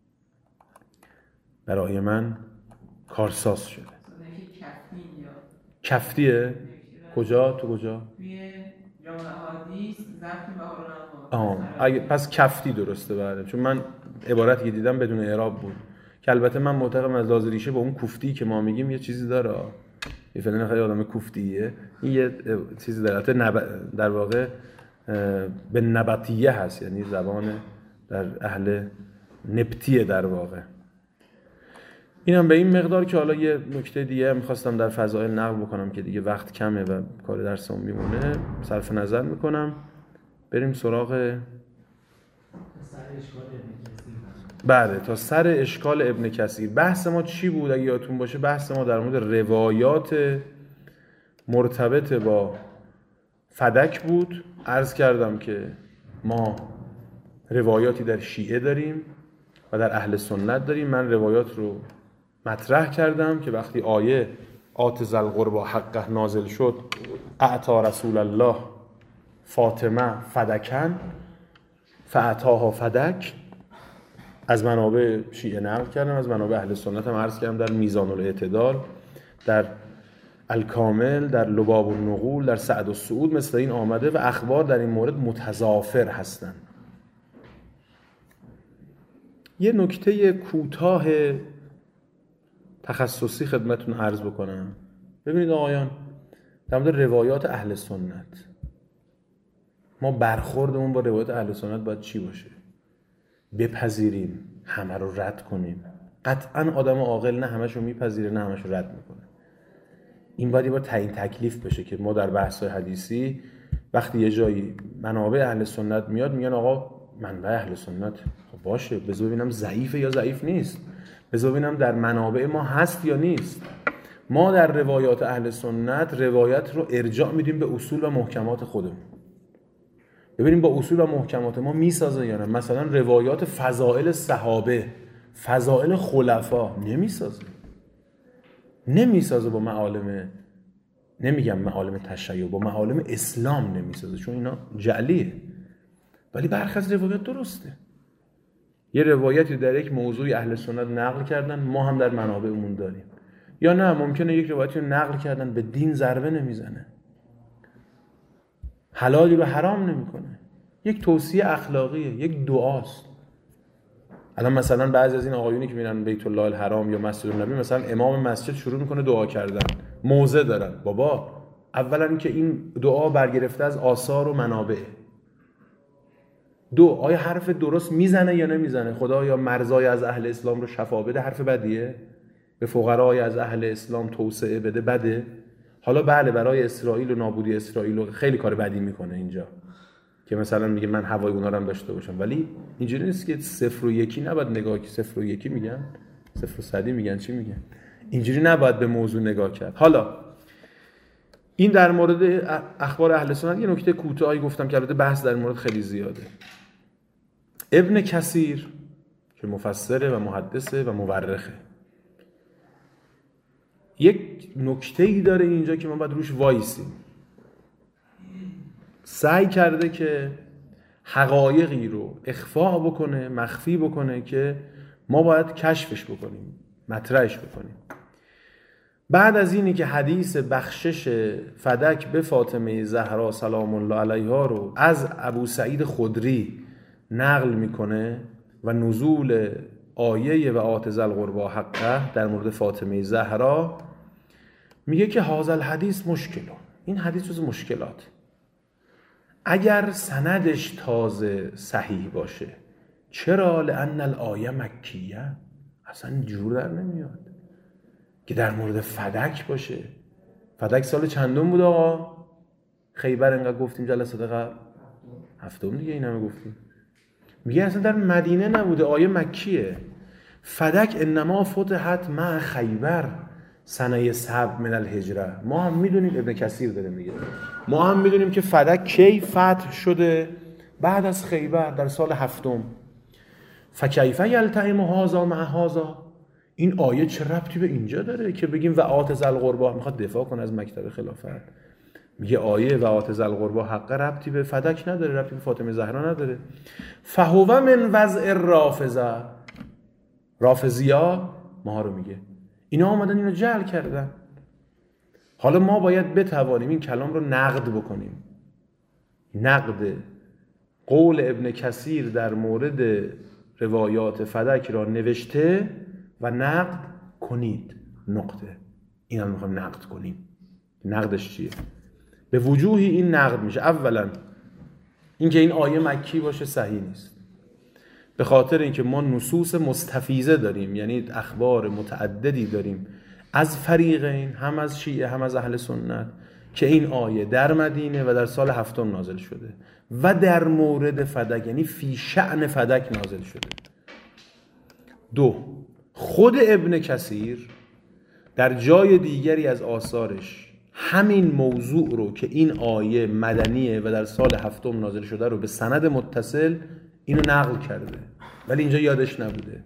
برای من کارساز شده. کفتیه؟ کجا؟ تو کجا؟ پس کفتی درسته. بله، چون من عبارتی که دیدم بدون اعراب بود که البته من معتقدم از لحاظ ریشه با اون کفتی که ما میگیم یه چیزی داره. یه فلان خیلی آدم کوفتیه. این یه چیزی در واقع به نبطیه هست، یعنی زبان در اهل نبطیه در واقع. اینم به این مقدار که حالا یه نکته دیگه میخواستم در فضائل نقل بکنم که دیگه وقت کمه و کار درسمون میمونه، صرف نظر میکنم. بریم سراغ بله تا سر اشکال ابن کثیر. بحث ما چی بود اگه یادتون باشه؟ بحث ما در مورد روایات مرتبط با فدک بود. عرض کردم که ما روایاتی در شیعه داریم و در اهل سنت داریم. من روایات رو مطرح کردم که وقتی آیه آت ذی القربی حقه نازل شد، اعطا رسول الله فاطمه فدکن فاعطاها فدک، از منابع شیعه نقل کردم، از منابع اهل سنت هم عرض کردم، در میزان الاعتدال، در الکامل، در لباب النقول، در سعد السعود مثل این آمده و اخبار در این مورد متضافر هستند. یه نکته کوتاه تخصصی خدمتتون عرض بکنم. ببینید آقایان، در مورد روایات اهل سنت ما برخوردمون با روایات اهل سنت باید چی باشه؟ بپذیریم، همه رو رد کنیم؟ قطعا آدم عاقل نه همشو میپذیره نه همشو رد میکنه. این باید یه بار تعیین تکلیف بشه که ما در بحث‌های حدیثی وقتی یه جایی منابع اهل سنت میاد میگن آقا منبع اهل سنت، خب باشه، بذار ببینم ضعیفه یا ضعیف نیست، بذار ببینم در منابع ما هست یا نیست. ما در روایات اهل سنت روایت رو ارجاع میدیم به اصول و محکمات خودمون، ببینیم با اصول و محکمات ما میسازه یا نه. مثلا روایات فضائل صحابه، فضائل خلفا نمیسازه با معالم، نمیگم معالم تشیع، با معالم اسلام نمیسازه، چون اینا جعلیه. ولی برخی از روایات درسته. یه روایتی در یک موضوع اهل سنت نقل کردن، ما هم در منابعمون داریم. یا نه ممکنه یک روایتی رو نقل کردن به دین ضربه نمیزنه، حلالی رو حرام نمیکنه، یک توصیه اخلاقیه، یک دعاست. الان مثلا بعضی از این آقایونی که میرن بیت الله الحرام یا مسجد النبی، مثلا امام مسجد شروع میکنه دعا کردن، موزه دارن. بابا اولا اینکه این دعا برگرفته از آثار و منابع. دو، آیا حرف درست میزنه یا نمیزنه؟ خدا یا مرزای از اهل اسلام رو شفا بده، حرف بدیه؟ به فقرای از اهل اسلام توسعه بده، بده؟ حالا بله برای اسرائیل و نابودی اسرائیل خیلی کار بدی میکنه اینجا که مثلا میگه من هوای اونا رو هم داشته باشم، ولی اینجوری نیست که 0 و 1 نباید نگاه که 0 و 1 میگن، 0 و 100 میگن، چی میگن؟ اینجوری نباید به موضوع نگاه کرد. حالا این در مورد اخبار اهل سنت. یه نکته کوتاهی گفتم که البته بحث در مورد خیلی زیاده. ابن کثیر که مفسره و محدثه و مورخه، یک نکته‌ای داره اینجا که ما باید روش وایسیم. سعی کرده که حقایقی رو اخفا بکنه، مخفی بکنه که ما باید کشفش بکنیم، مطرحش بکنیم. بعد از اینی که حدیث بخشش فدک به فاطمه زهرا سلام الله علیها رو از ابو سعید خدری نقل میکنه و نزول آیه و آت ذی القربی حقه در مورد فاطمه زهرا، میگه که هذا الحدیث مشکل، این حدیث جز مشکلات. اگر سندش تازه صحیح باشه، چرا؟ لأن الآیه مکیه، اصلا جور در نمیاد که در مورد فدک باشه. فدک سال چندم بود آقا؟ خیبر انقدر گفتیم جلسات قبل، 7م دیگه، این همه گفتیم. میگه اصلا در مدینه نبوده، آیه مکیه. فدک انما فتحت مع خیبر سنه 7 من الهجره. ما هم میدونیم، ابن کثیر داره میگه، ما هم میدونیم که فدک کی فتح شده؟ بعد از خیبر در سال 7. فکیف یلتئم هذا مع هذا، این آیه چه ربطی به اینجا داره که بگیم و آت ذی القربی؟ میخواد دفاع کنه از مکتب خلافت، میگه آیه و آت ذی القربی حق ربطی به فدک نداره، ربطی به فاطمه زهرا نداره. فهو من وضع الرافضه، رافضیا ما رو میگه، اینا آمدن اینو جعل کردن. حالا ما باید بتوانیم این کلام رو نقد بکنیم. نقد قول ابن کثیر در مورد روایات فدک را نوشته و نقد کنید، نقطه. این هم میخوایم نقد کنیم. نقدش چیه؟ به وجوهی این نقد میشه. اولا اینکه این آیه مکی باشه صحیح نیست، به خاطر اینکه ما نصوص مستفیضه داریم، یعنی اخبار متعددی داریم از فریقین، هم از شیعه هم از اهل سنت، که این آیه در مدینه و در سال 7 نازل شده و در مورد فدک، یعنی فی شأن فدک نازل شده. 2. خود ابن کثیر در جای دیگری از آثارش همین موضوع رو که این آیه مدنیه و در سال 7 نازل شده رو به سند متصل اینو نقل کرده، ولی اینجا یادش نبوده.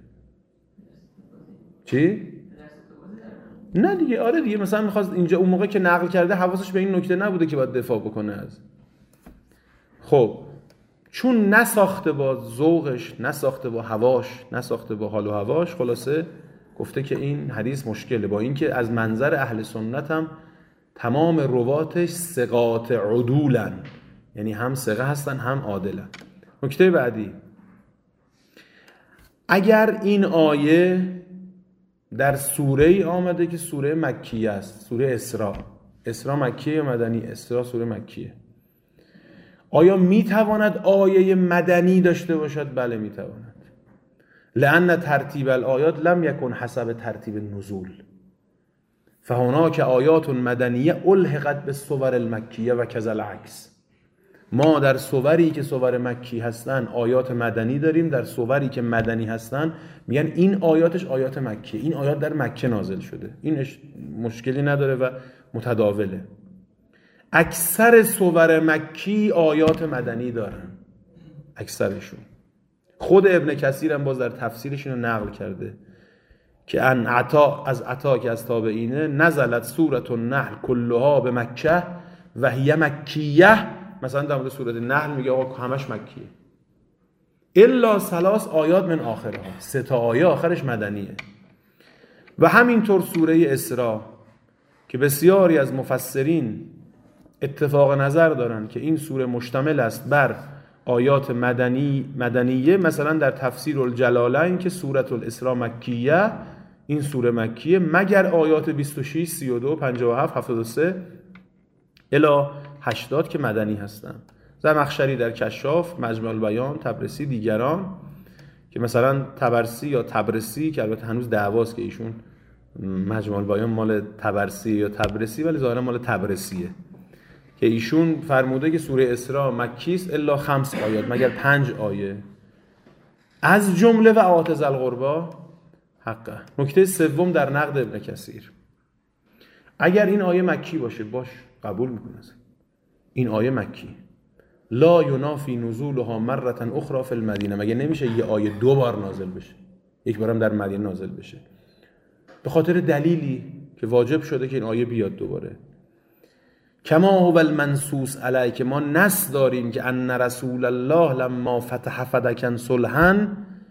چی؟ نه دیگه، آره دیگه، مثلا میخواست اینجا اون موقع که نقل کرده حواسش به این نکته نبوده که باید دفاع بکنه از. خب چون نساخته با ذوقش، نساخته با هواش، نساخته با حال و هواش، خلاصه گفته که این حدیث مشکله، با اینکه از منظر اهل سنت هم تمام رواتش ثقات عدولن، یعنی هم ثقه هستن هم عادلن. نکته بعدی، اگر این آیه در سوره ای آمده که سوره مکیه است، سوره اسراء مکیه یا مدنی؟ اسراء سوره مکیه. آیا میتواند آیه مدنی داشته باشد؟ بله میتواند. لأن ترتیب الآیات لم یکن حسب ترتیب النزول، فهناک آیات مدنیه الحقت بالصور المکیه و کذا العکس. ما در صوری که صور مکی هستن آیات مدنی داریم، در صوری که مدنی هستن میگن این آیاتش آیات مکیه، این آیات در مکه نازل شده، این مشکلی نداره و متداوله. اکثر صور مکی آیات مدنی دارن، اکثرشون. خود ابن کثیر هم باز در تفسیرش اینو نقل کرده که ان عطا، از عطا که از تابعینه، نزلت سورة النحل کلها به مکه و هی مکیه. مثلا در مورد سوره نحل میگه آقا همش مکیه، الا 3 آیات من آخرها، 3 آیه آخرش مدنیه. و همینطور سوره اسراء که بسیاری از مفسرین اتفاق نظر دارن که این سوره مشتمل است بر آیات مدنیه، مثلا در تفسیر الجلالین که سوره الاسراء مکیه، این سوره مکیه مگر آیات 26 32 57 73 الی 80 که مدنی هستن. زمخشری در کشاف، مجمع البیان، طبرسی، دیگران که مثلا طبرسی یا تبرسی که البته هنوز دعواست که ایشون مجمع البیان مال طبرسی یا تبرسی، ولی ظاهرا مال تبرسیه، که ایشون فرموده که سوره اسراء مکی است الا 5 آیات، مگر 5 آیه، از جمله و آت ذی القربی حقه. نکته سوم در نقد ابن کثیر، اگر این آیه مکی باشه، باش قبول میکنه این آیه مکی، لا ینافی نزولها مرة اخرى فی المدینه، مگه نمیشه یه آیه 2 بار نازل بشه، یک بارم در مدینه نازل بشه، به خاطر دلیلی که واجب شده که این آیه بیاد دوباره. کما هو المنصوص علیه، که ما نص داریم که ان رسول الله لما فتح فدکا صلحا،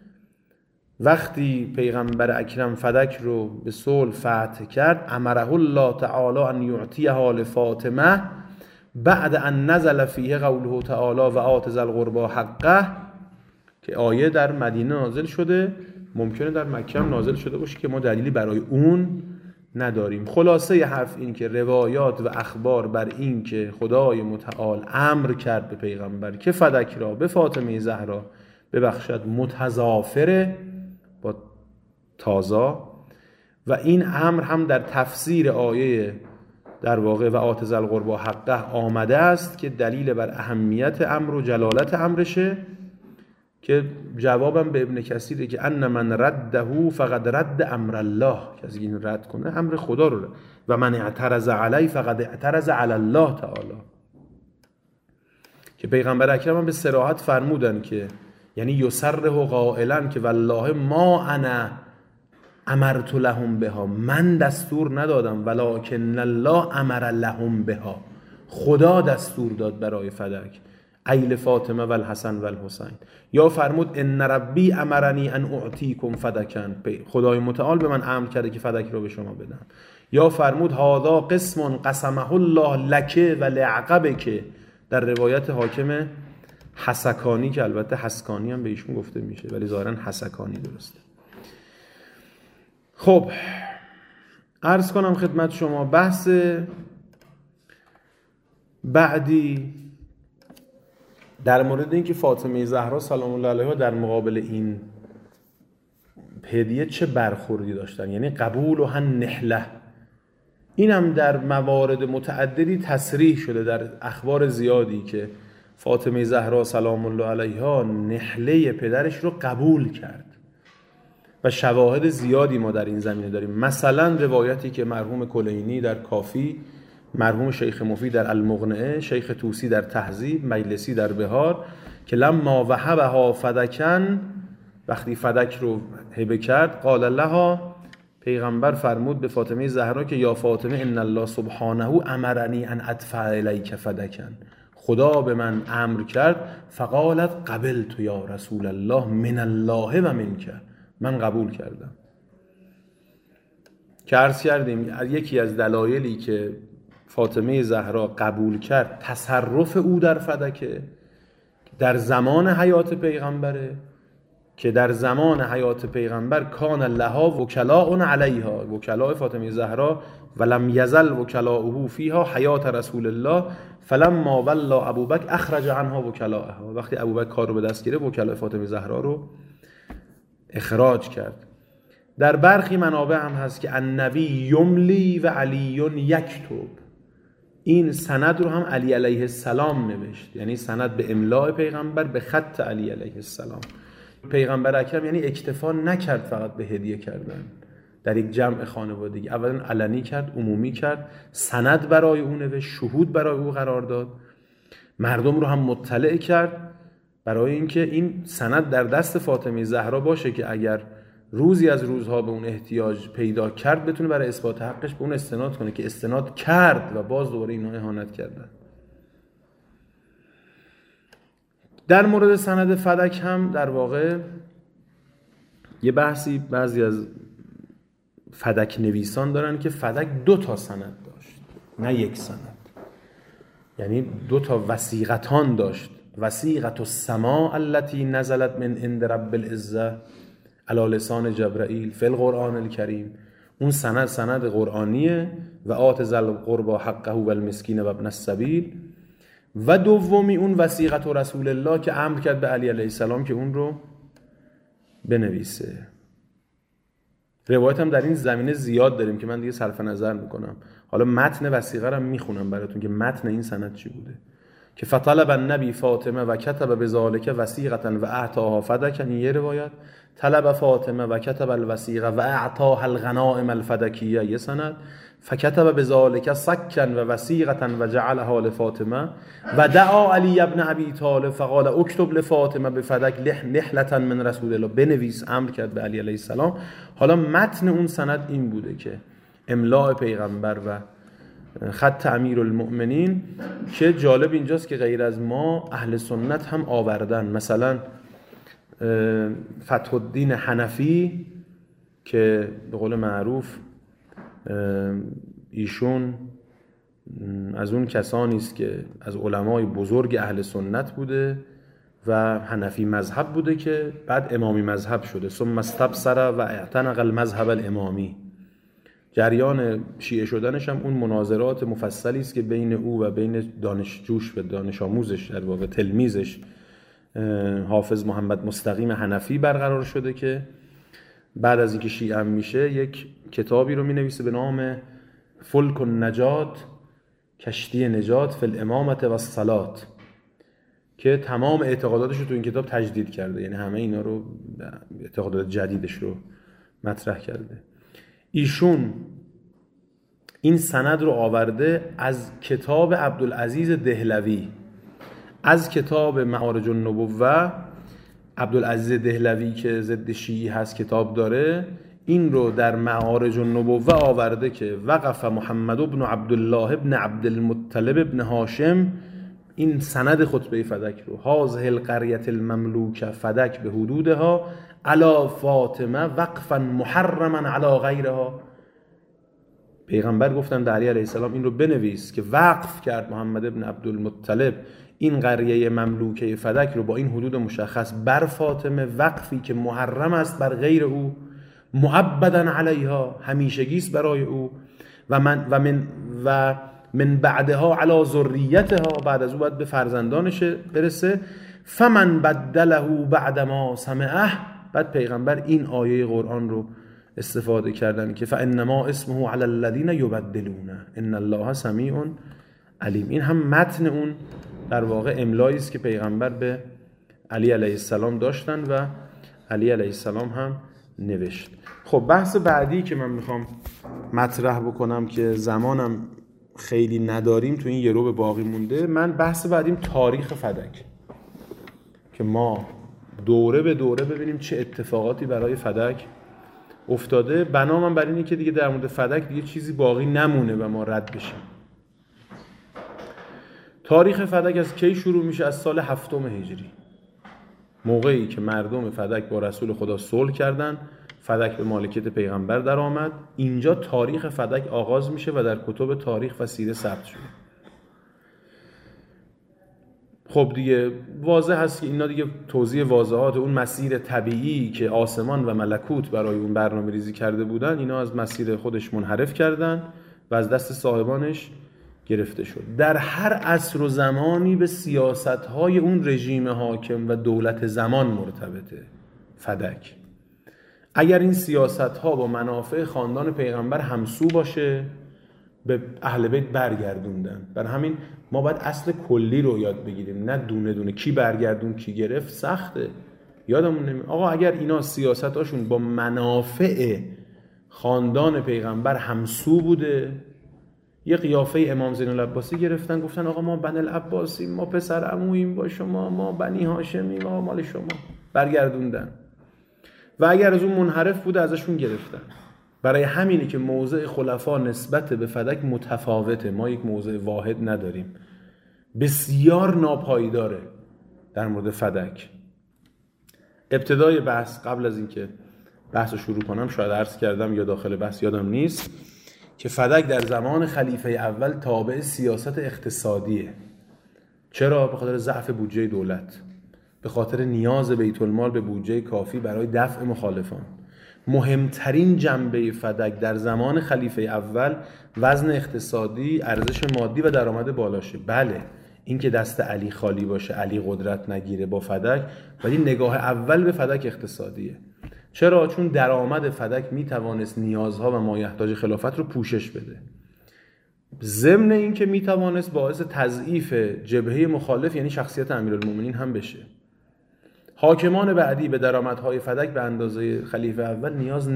وقتی پیغمبر اکرم فدک رو به صلح فتح کرد، امره الله تعالی ان یعطیها لفاطمه بعد ان نزل فیه قوله تعالی و آت ذی القربی حقه، که آیه در مدینه نازل شده، ممکنه در مکه هم نازل شده باشه که ما دلیلی برای اون نداریم. خلاصه حرف این که روایات و اخبار بر این که خدای متعال امر کرد به پیغمبر که فدک را به فاطمه زهرا ببخشد متضافره با تازا، و این امر هم در تفسیر آیه در واقع و آت ذی القربی حقه آمده است که دلیل بر اهمیت امر و جلالت امرشه، که جوابم به ابن کثیره که ان من رده فقد رد امر الله، کسی که این رد کنه امر خدا رو رد. و من اعترض علی فقد اعترض علی الله تعالی، که پیغمبر اکرم هم به صراحت فرمودن که یعنی یصرح قائلا که والله ما انا امرت لهم بها، من دستور ندادم، ولکن الله امر لهم بها، خدا دستور داد برای فدک، ایل فاطمه و الحسن و الحسین. یا فرمود ان ربی امرنی ان اعطیکم فدکن، خدای متعال به من امر کرده که فدک رو به شما بدم. یا فرمود هذا قسم قسمه الله لک و لعقبک، در روایت حاکم حسکانی که البته حسکانی هم به ایشون گفته میشه ولی ظاهرا حسکانی درسته. خب عرض کنم خدمت شما، بحث بعدی در مورد اینکه فاطمه زهرا سلام الله علیها در مقابل این هدیه چه برخوردی داشتن، یعنی قبول و نحله. این هم در موارد متعددی تصریح شده در اخبار زیادی که فاطمه زهرا سلام الله علیها نحله پدرش رو قبول کرد و شواهد زیادی ما در این زمینه داریم. مثلا روایتی که مرحوم کلینی در کافی، مرحوم شیخ مفید در المغنعه، شیخ طوسی در تهذیب، مجلسی در بهار، که لما وهبها فدکن، وقتی فدک رو هبه کرد، قال لها، پیغمبر فرمود به فاطمه زهرا که یا فاطمه ان الله سبحانه امرنی ان ادفع الیک فدکن، خدا به من امر کرد، فقالت قبلت یا رسول الله من الله و منک، من قبول کردم. که عرض کردیم یکی از دلایلی که فاطمه زهرا قبول کرد تصرف او در فدکه در زمان حیات پیغمبره، که در زمان حیات پیغمبر کان لها وکلاء علیها، وکلاء فاطمه زهرا، ولم یزل وکلاؤه فیها حیات رسول الله، فلما ولا ابوبکر اخرج عنها وکلاءها، وقتی ابوبکر کار رو به دست گرفت وکلای فاطمه زهرا رو اخراج کرد. در برخی منابع هم هست که النبی یملی و علی یکتب، این سند رو هم علی علیه السلام نوشت، یعنی سند به املاء پیغمبر به خط علی علیه السلام. پیغمبر اکرم یعنی اکتفا نکرد فقط به هدیه کردن در یک جمع خانوادگی، اولا علنی کرد، عمومی کرد، سند برای او نوشت، شهود برای او قرار داد، مردم رو هم مطلع کرد برای اینکه این سند در دست فاطمه زهرا باشه که اگر روزی از روزها به اون احتیاج پیدا کرد بتونه برای اثبات حقش به اون استناد کنه، که استناد کرد و باز دوباره اینا اهانت کردن. در مورد سند فدک هم در واقع یه بحثی بعضی از فدک نویسان دارن که فدک 2 سند داشت، نه یک سند، یعنی 2 وثیقتان داشت. وثیقة السماء التي نزلت من عند رب العزة علی لسان جبرائیل فی القرآن الکریم، اون سند قرآنیه، و آت ذی القربی حقه و المسکین و ابن السبیل. و دومی اون وثیقة رسول الله که امر کرد به علی علیه السلام که اون رو بنویسه. روایت هم در این زمینه زیاد داریم که من دیگه صرف نظر میکنم. حالا متن وثیقه رو میخونم براتون که متن این سند چی بوده. که فطلب النبی فاطمه و کتب بذالک وثیقة و اعطاها فدکا، این یه روایت. طلب فاطمه و کتب الوثیقه و اعطاها الغنائم الفدکیه، یه سند. فکتب بذالک سکا و وثیقة و جعلها لفاطمه و دعا علی ابن ابی طالب فقال اکتب لفاطمه بفدک نحلة من رسول الله، بنویس، امر کرد به علی علیه السلام. حالا متن اون سند این بوده که املاء پیغمبر و خط امیرالمؤمنین، که جالب اینجاست که غیر از ما اهل سنت هم آوردن. مثلا فتح الدین حنفی که به قول معروف ایشون از اون کسانی است که از علمای بزرگ اهل سنت بوده و حنفی مذهب بوده که بعد امامی مذهب شده، ثم استبصر و اعتنق المذهب الامامی. جریان شیعه شدنش هم اون مناظرات مفصلی است که بین او و بین دانشجوش و دانش آموزش، در واقع تلمیذش، حافظ محمد مستقیم حنفی برقرار شده، که بعد از اینکه شیعه میشه یک کتابی رو مینویسه به نام فلک النجات، کشتی نجات فی الامامة و الصلات، که تمام اعتقاداتش رو تو این کتاب تجدید کرده، یعنی همه اینا رو، اعتقادات جدیدش رو مطرح کرده. ایشون این سند رو آورده از کتاب عبدالعزیز دهلوی، از کتاب معارج النبوه. عبدالعزیز دهلوی که ضد شیعی هست کتاب داره، این رو در معارج النبوه آورده که وقف محمد بن عبدالله بن عبدالمطلب بن هاشم، این سند خطبه فدک رو، هذه القریة المملوکه فدک به حدودها علی فاطمه وقفا محرما علی غیرها. پیغمبر گفتن به علی علیه السلام این رو بنویس که وقف کرد محمد بن عبدالمطلب این قریه مملوکه فدک رو با این حدود مشخص بر فاطمه، وقفی که محرم است بر غیر او، مؤبدا علیها، همیشگی است برای او، و من بعدها علی ذریتها، بعد از او باید به فرزندانش برسه. فمن بدله بعد ما سمعه، بعد پیغمبر این آیه قرآن رو استفاده کردن که فانما اسمه علی الذین یبدلونه ان الله سمیع علیم. این هم متن اون در واقع املایی است که پیغمبر به علی علیه السلام داشتن و علی علیه السلام هم نوشت. خب بحث بعدی که من میخوام مطرح بکنم که زمانم خیلی نداریم، تو این یه رو به باقی مونده، من بحث بعدیم تاریخ فدک، که ما دوره به دوره ببینیم چه اتفاقاتی برای فدک افتاده. بنامم بر اینه که دیگه در مورد فدک دیگه چیزی باقی نمونه و ما رد بشیم. تاریخ فدک از کی شروع میشه؟ از سال 7 هجری، موقعی که مردم فدک با رسول خدا صلح کردن، فدک به مالکیت پیغمبر در آمد. اینجا تاریخ فدک آغاز میشه و در کتب تاریخ و سیره ثبت شده. خب دیگه واضح هست که اینا دیگه توضیح واضحات اون مسیر طبیعی که آسمان و ملکوت برای اون برنامه ریزی کرده بودن، اینا از مسیر خودش منحرف کردن و از دست صاحبانش گرفته شد. در هر عصر و زمانی به سیاست‌های اون رژیم حاکم و دولت زمان مرتبطه فدک. اگر این سیاست‌ها با منافع خاندان پیغمبر همسو باشه، به اهل بیت برگردوندن. برای همین ما باید اصل کلی رو یاد بگیریم، نه دونه دونه کی برگردون کی گرفت سخته. یادمون نمیاد آقا اگر اینا سیاستاشون با منافع خاندان پیغمبر همسو بوده، یه قیافه امام زین العباسی گرفتن گفتن آقا ما بنی العباسی، ما پسر عموییم با شما، ما بنی هاشمی، ما مال شما، برگردوندن. و اگر از اون منحرف بوده ازشون گرفتن. برای همینه که موضع خلفا نسبت به فدک متفاوته، ما یک موضع واحد نداریم، بسیار ناپایداره در مورد فدک. ابتدای بحث، قبل از اینکه بحث رو شروع کنم، شاید عرض کردم یا داخل بحث یادم نیست، که فدک در زمان خلیفه اول تابع سیاست اقتصادیه. چرا؟ به خاطر ضعف بودجه دولت، به خاطر نیاز بیت المال به بودجه کافی برای دفع مخالفان. مهمترین جنبه فدک در زمان خلیفه اول وزن اقتصادی، ارزش مادی و درآمد بالاشه. بله این که دست علی خالی باشه، علی قدرت نگیره با فدک، ولی نگاه اول به فدک اقتصادیه. چرا؟ چون درآمد فدک میتوانست نیازها و مایحتاج خلافت رو پوشش بده. ضمن این که میتوانست باعث تضعیف جبهه مخالف یعنی شخصیت امیرالمومنین هم بشه. حاکمان بعدی به درآمدهای فدک به اندازه خلیفه اول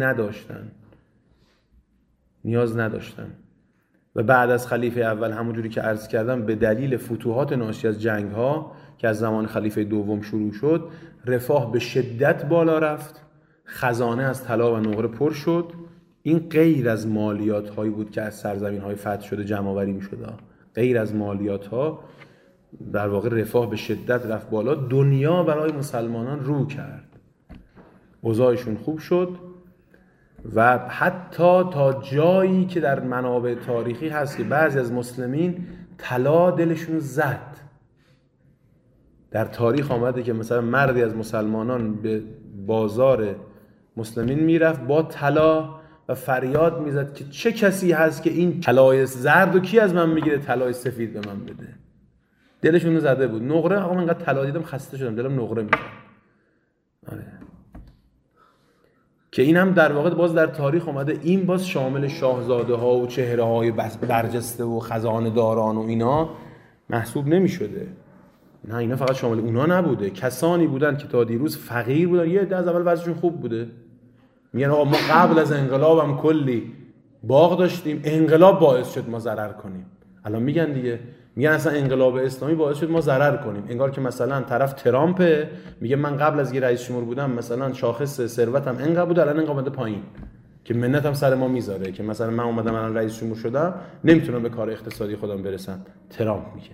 نیاز نداشتن و بعد از خلیفه اول همونجوری که عرض کردم به دلیل فتوحات ناشی از جنگ‌ها که از زمان خلیفه دوم شروع شد، رفاه به شدت بالا رفت، خزانه از طلا و نقره پر شد. این غیر از مالیات هایی بود که از سرزمین های فتح شده جمع آوری می‌شد. غیر از مالیات ها در واقع رفاه به شدت رفت بالا. دنیا برای مسلمانان رو کرد، اوضاعشون خوب شد و حتی تا جایی که در منابع تاریخی هست که بعضی از مسلمین طلا دلشون زد. در تاریخ آمده که مثلا مردی از مسلمانان به بازار مسلمین میرفت با طلا و فریاد میزد که چه کسی هست که این طلای زرد و کی از من میگیره طلای سفید به من بده. دلشون زده بود. نقره، آقا من اینقدر طلا دیدم خسته شدم، دلم نقره میشه. آره. که این هم در واقع باز در تاریخ اومده، این باز شامل شاهزاده ها و چهره های برجسته و خزانه داران و اینا محسوب نمی شده. نه اینا فقط شامل اونا نبوده، کسانی بودن که تا دیروز فقیر بودن، یه عده از اول وضعشون خوب بوده. میگن آقا ما قبل از انقلاب هم کلی باغ داشتیم، انقلاب باعث شد ما ضرر کنیم. الان میگن دیگه، میگن اصلا انقلاب اسلامی باعث شد ما ضرر کنیم. انگار که مثلا طرف ترامپ میگه من قبل از رئیس جمهور بودم مثلا شاخص ثروتم انقدر بود، الان انقدر اومده پایین که منتم سر ما میذاره که مثلا من اومدم الان رئیس جمهور شدم نمیتونم به کار اقتصادی خودم برسم. ترامپ میگه.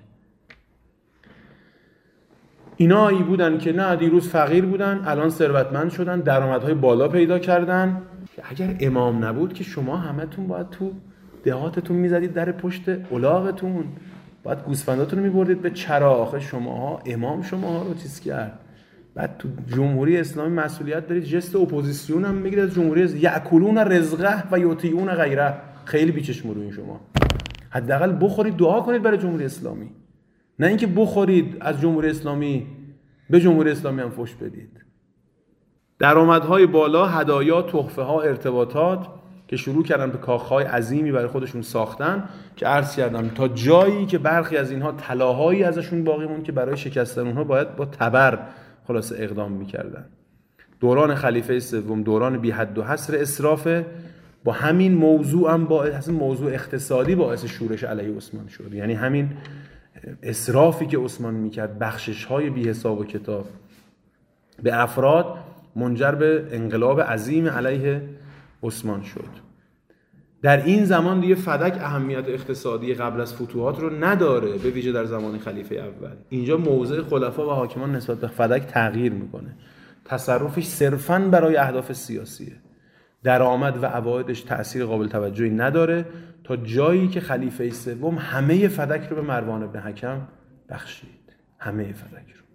اینایی بودن که نه دیروز فقیر بودن الان ثروتمند شدن، درآمدهای بالا پیدا کردن. اگر امام نبود که شما همتون باید تو دهاتتون میزدید در پشت الاغتون، باید گوسفنداتون رو میبردید به چراغ. شماها امام شماها رو چیز کرد. بعد تو جمهوری اسلامی مسئولیت دارید، جست اپوزیسیون هم میگیرید از جمهوری، یاکلون رزقه و یطیعون غیره. خیلی بیچشم رو این شما. حداقل بخورید دعا کنید برای جمهوری اسلامی، نه اینکه بخورید از جمهوری اسلامی به جمهوری اسلامی هم فحش بدید. درآمدهای بالا، هدایا، تحفه ها، ارتباطات که شروع کردن به کاخهای عظیمی برای خودشون ساختن که عرض کردم تا جایی که برخی از اینها طلاهایی ازشون باقی موند که برای شکستن اونها باید با تبر خلاص اقدام میکردن. دوران خلیفه سوم دوران بی حد و حصر اسرافه. با همین موضوع هم باعث موضوع اقتصادی باعث شورش علیه عثمان شد. یعنی همین اسرافی که عثمان میکرد، بخشش‌های بی حساب و کتاب به افراد، منجر به انقلاب عظیم علیه عثمان شد. در این زمان دیگه فدک اهمیت اقتصادی قبل از فتوحات رو نداره، به ویژه در زمان خلیفه اول. اینجا موضع خلفا و حاکمان نسبت به فدک تغییر میکنه. تصرفش صرفاً برای اهداف سیاسیه. درآمد و عوایدش تأثیر قابل توجهی نداره تا جایی که خلیفه سوم همه فدک رو به مروان بن حکم بخشید. همه فدک رو.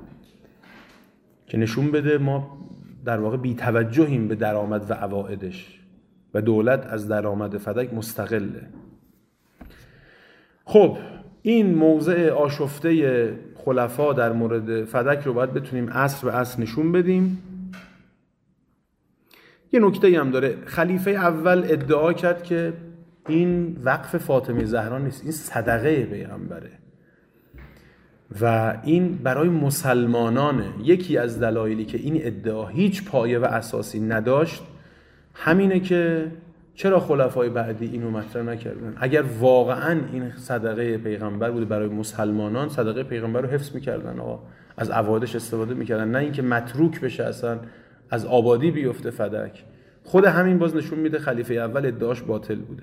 که نشون بده ما در واقع بی توجهیم به درآمد و عوایدش و دولت از درآمد فدک مستقله. خب این موضع آشفته خلفا در مورد فدک رو باید بتونیم عصر به عصر نشون بدیم. یه نکته هم داره. خلیفه اول ادعا کرد که این وقف فاطمه زهرا نیست، این صدقه پیغمبره و این برای مسلمانانه. یکی از دلایلی که این ادعا هیچ پایه و اساسی نداشت همینه که چرا خلفای بعدی اینو مطرح نکردن؟ اگر واقعا این صدقه پیغمبر بوده برای مسلمانان، صدقه پیغمبر رو حفظ میکردن، از عوایدش استفاده میکردن، نه اینکه متروک بشه، اصلا از آبادی بیفته فدک. خود همین باز نشون میده خلیفه اول ادعاش باطل بوده.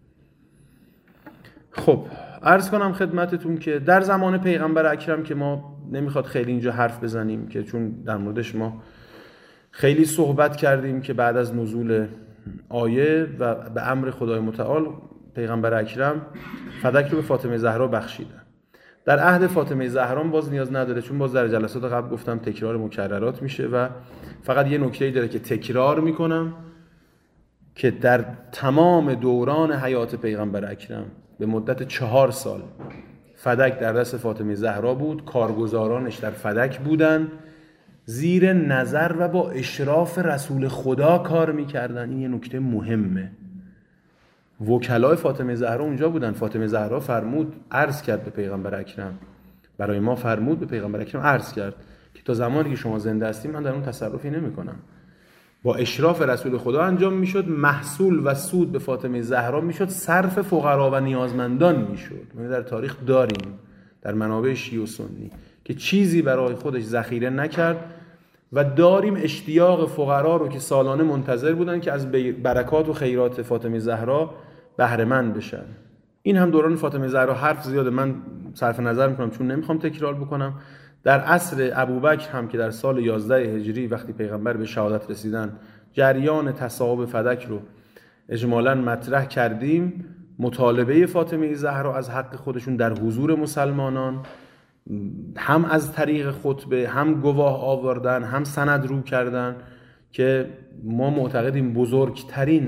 خب عرض کنم خدمتتون که در زمان پیغمبر اکرم که ما نمیخواد خیلی اینجا حرف بزنیم که چون در موردش ما خیلی صحبت کردیم که بعد از نزول آیه و به امر خدای متعال پیغمبر اکرم فدک رو به فاطمه زهرا بخشیدن. در عهد فاطمه زهرا باز نیاز نداره، چون باز در جلسات قبل گفتم تکرار مکررات میشه و فقط یه نکته‌ای داره که تکرار میکنم که در تمام دوران حیات پیغمبر اکرم به مدت 4 سال فدک در دست فاطمه زهرا بود، کارگزارانش در فدک بودن، زیر نظر و با اشراف رسول خدا کار میکردن. این یه نکته مهمه. وکلای فاطمه زهرا اونجا بودن. فاطمه زهرا فرمود، عرض کرد به پیغمبر اکرم، برای ما فرمود به پیغمبر اکرم عرض کرد که تا زمانی که شما زنده هستید من در اون تصرفی نمی‌کنم. با اشراف رسول خدا انجام میشد. محصول و سود به فاطمه زهرا میشد صرف فقرا و نیازمندان میشد. ما در تاریخ داریم در منابع شیعه و سنی که چیزی برای خودش ذخیره نکرد و داریم اشتیاق فقرا رو که سالانه منتظر بودن که از برکات و خیرات فاطمه زهرا بهره مند بشن. این هم دوران فاطمه زهرا. حرف زیاده، من صرف نظر میکنم چون نمیخوام تکرار بکنم. در عصر ابوبکر هم که در سال 11 هجری وقتی پیغمبر به شهادت رسیدن جریان تصاحب فدک رو اجمالاً مطرح کردیم. مطالبه فاطمه زهرا از حق خودشون در حضور مسلمانان هم از طریق خطبه هم گواه آوردن هم سند رو کردن که ما معتقدیم بزرگترین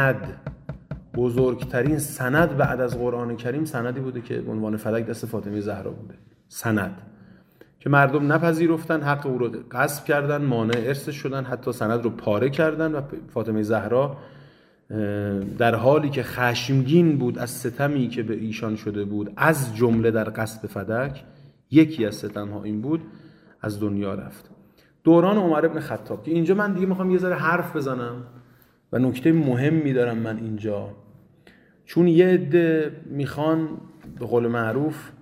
سند بعد از قرآن کریم سندی بوده که به عنوان فدک دست فاطمه زهرا بوده. سند که مردم نپذیرفتن، حق او رو غصب کردن، مانع ارثش شدن، حتی سند رو پاره کردن و فاطمه زهرا در حالی که خشمگین بود از ستمی که به ایشان شده بود، از جمله در غصب فدک، یکی از ستم‌ها این بود، از دنیا رفت. دوران عمر ابن خطاب که اینجا من دیگه میخوام یه ذره حرف بزنم و نکته مهمی دارم من اینجا، چون یه عده میخوان به قول معروف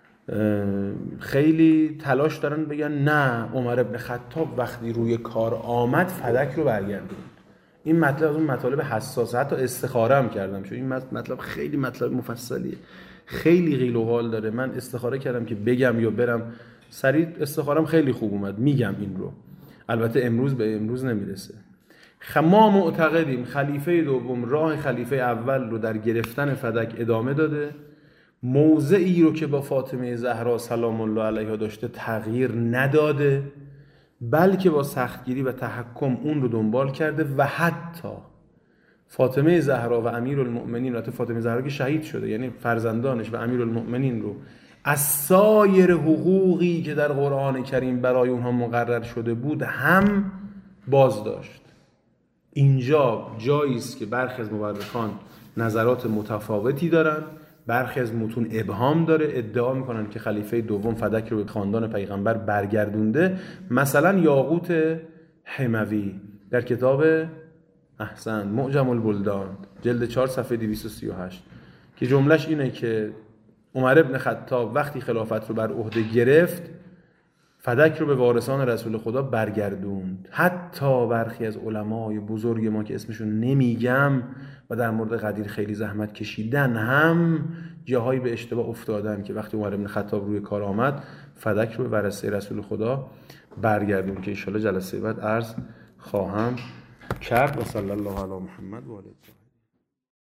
خیلی تلاش دارن بگن نه عمر ابن خطاب وقتی روی کار آمد فدک رو برگردوند. این مطلب از اون مطالب حساسه، حتی استخاره هم کردم چون این مطلب خیلی مطلب مفصلیه، خیلی قیل و قال داره. من استخاره کردم که بگم یا برم سریع، استخارم خیلی خوب اومد، میگم این رو. البته امروز به امروز نمیرسه. ما معتقدیم خلیفه دوم راه خلیفه اول رو در گرفتن فدک ادامه داده، موضعی رو که با فاطمه زهرا سلام الله علیها داشته تغییر نداده، بلکه با سختگیری و تحکم اون رو دنبال کرده و فاطمه زهرا و امیرالمؤمنین، البته فاطمه زهرا که شهید شده، یعنی فرزندانش و امیرالمؤمنین رو از سایر حقوقی که در قرآن کریم برای اونها مقرر شده بود هم باز داشت. اینجا جایی است که برخی از مورخان نظرات متفاوتی دارن، برخی از متون ابهام داره، ادعا میکنن که خلیفه دوم فدک رو به خاندان پیغمبر برگردونده. مثلا یاقوت حموی در کتاب احسن معجم البلدان جلد 4 صفحه 238 که جملهش اینه که عمر ابن خطاب وقتی خلافت رو بر عهده گرفت فدک رو به وارثان رسول خدا برگردوند. حتی برخی از علمای بزرگ ما که اسمشون نمیگم و در مورد قدیر خیلی زحمت کشیدن هم جاهایی به اشتباه افتادن که وقتی عمر ابن خطاب روی کار آمد فدک رو به ورثه رسول خدا برگردوند که ان شاءالله جلسه بعد عرض خواهم کرد. و صلی الله علی محمد و آله.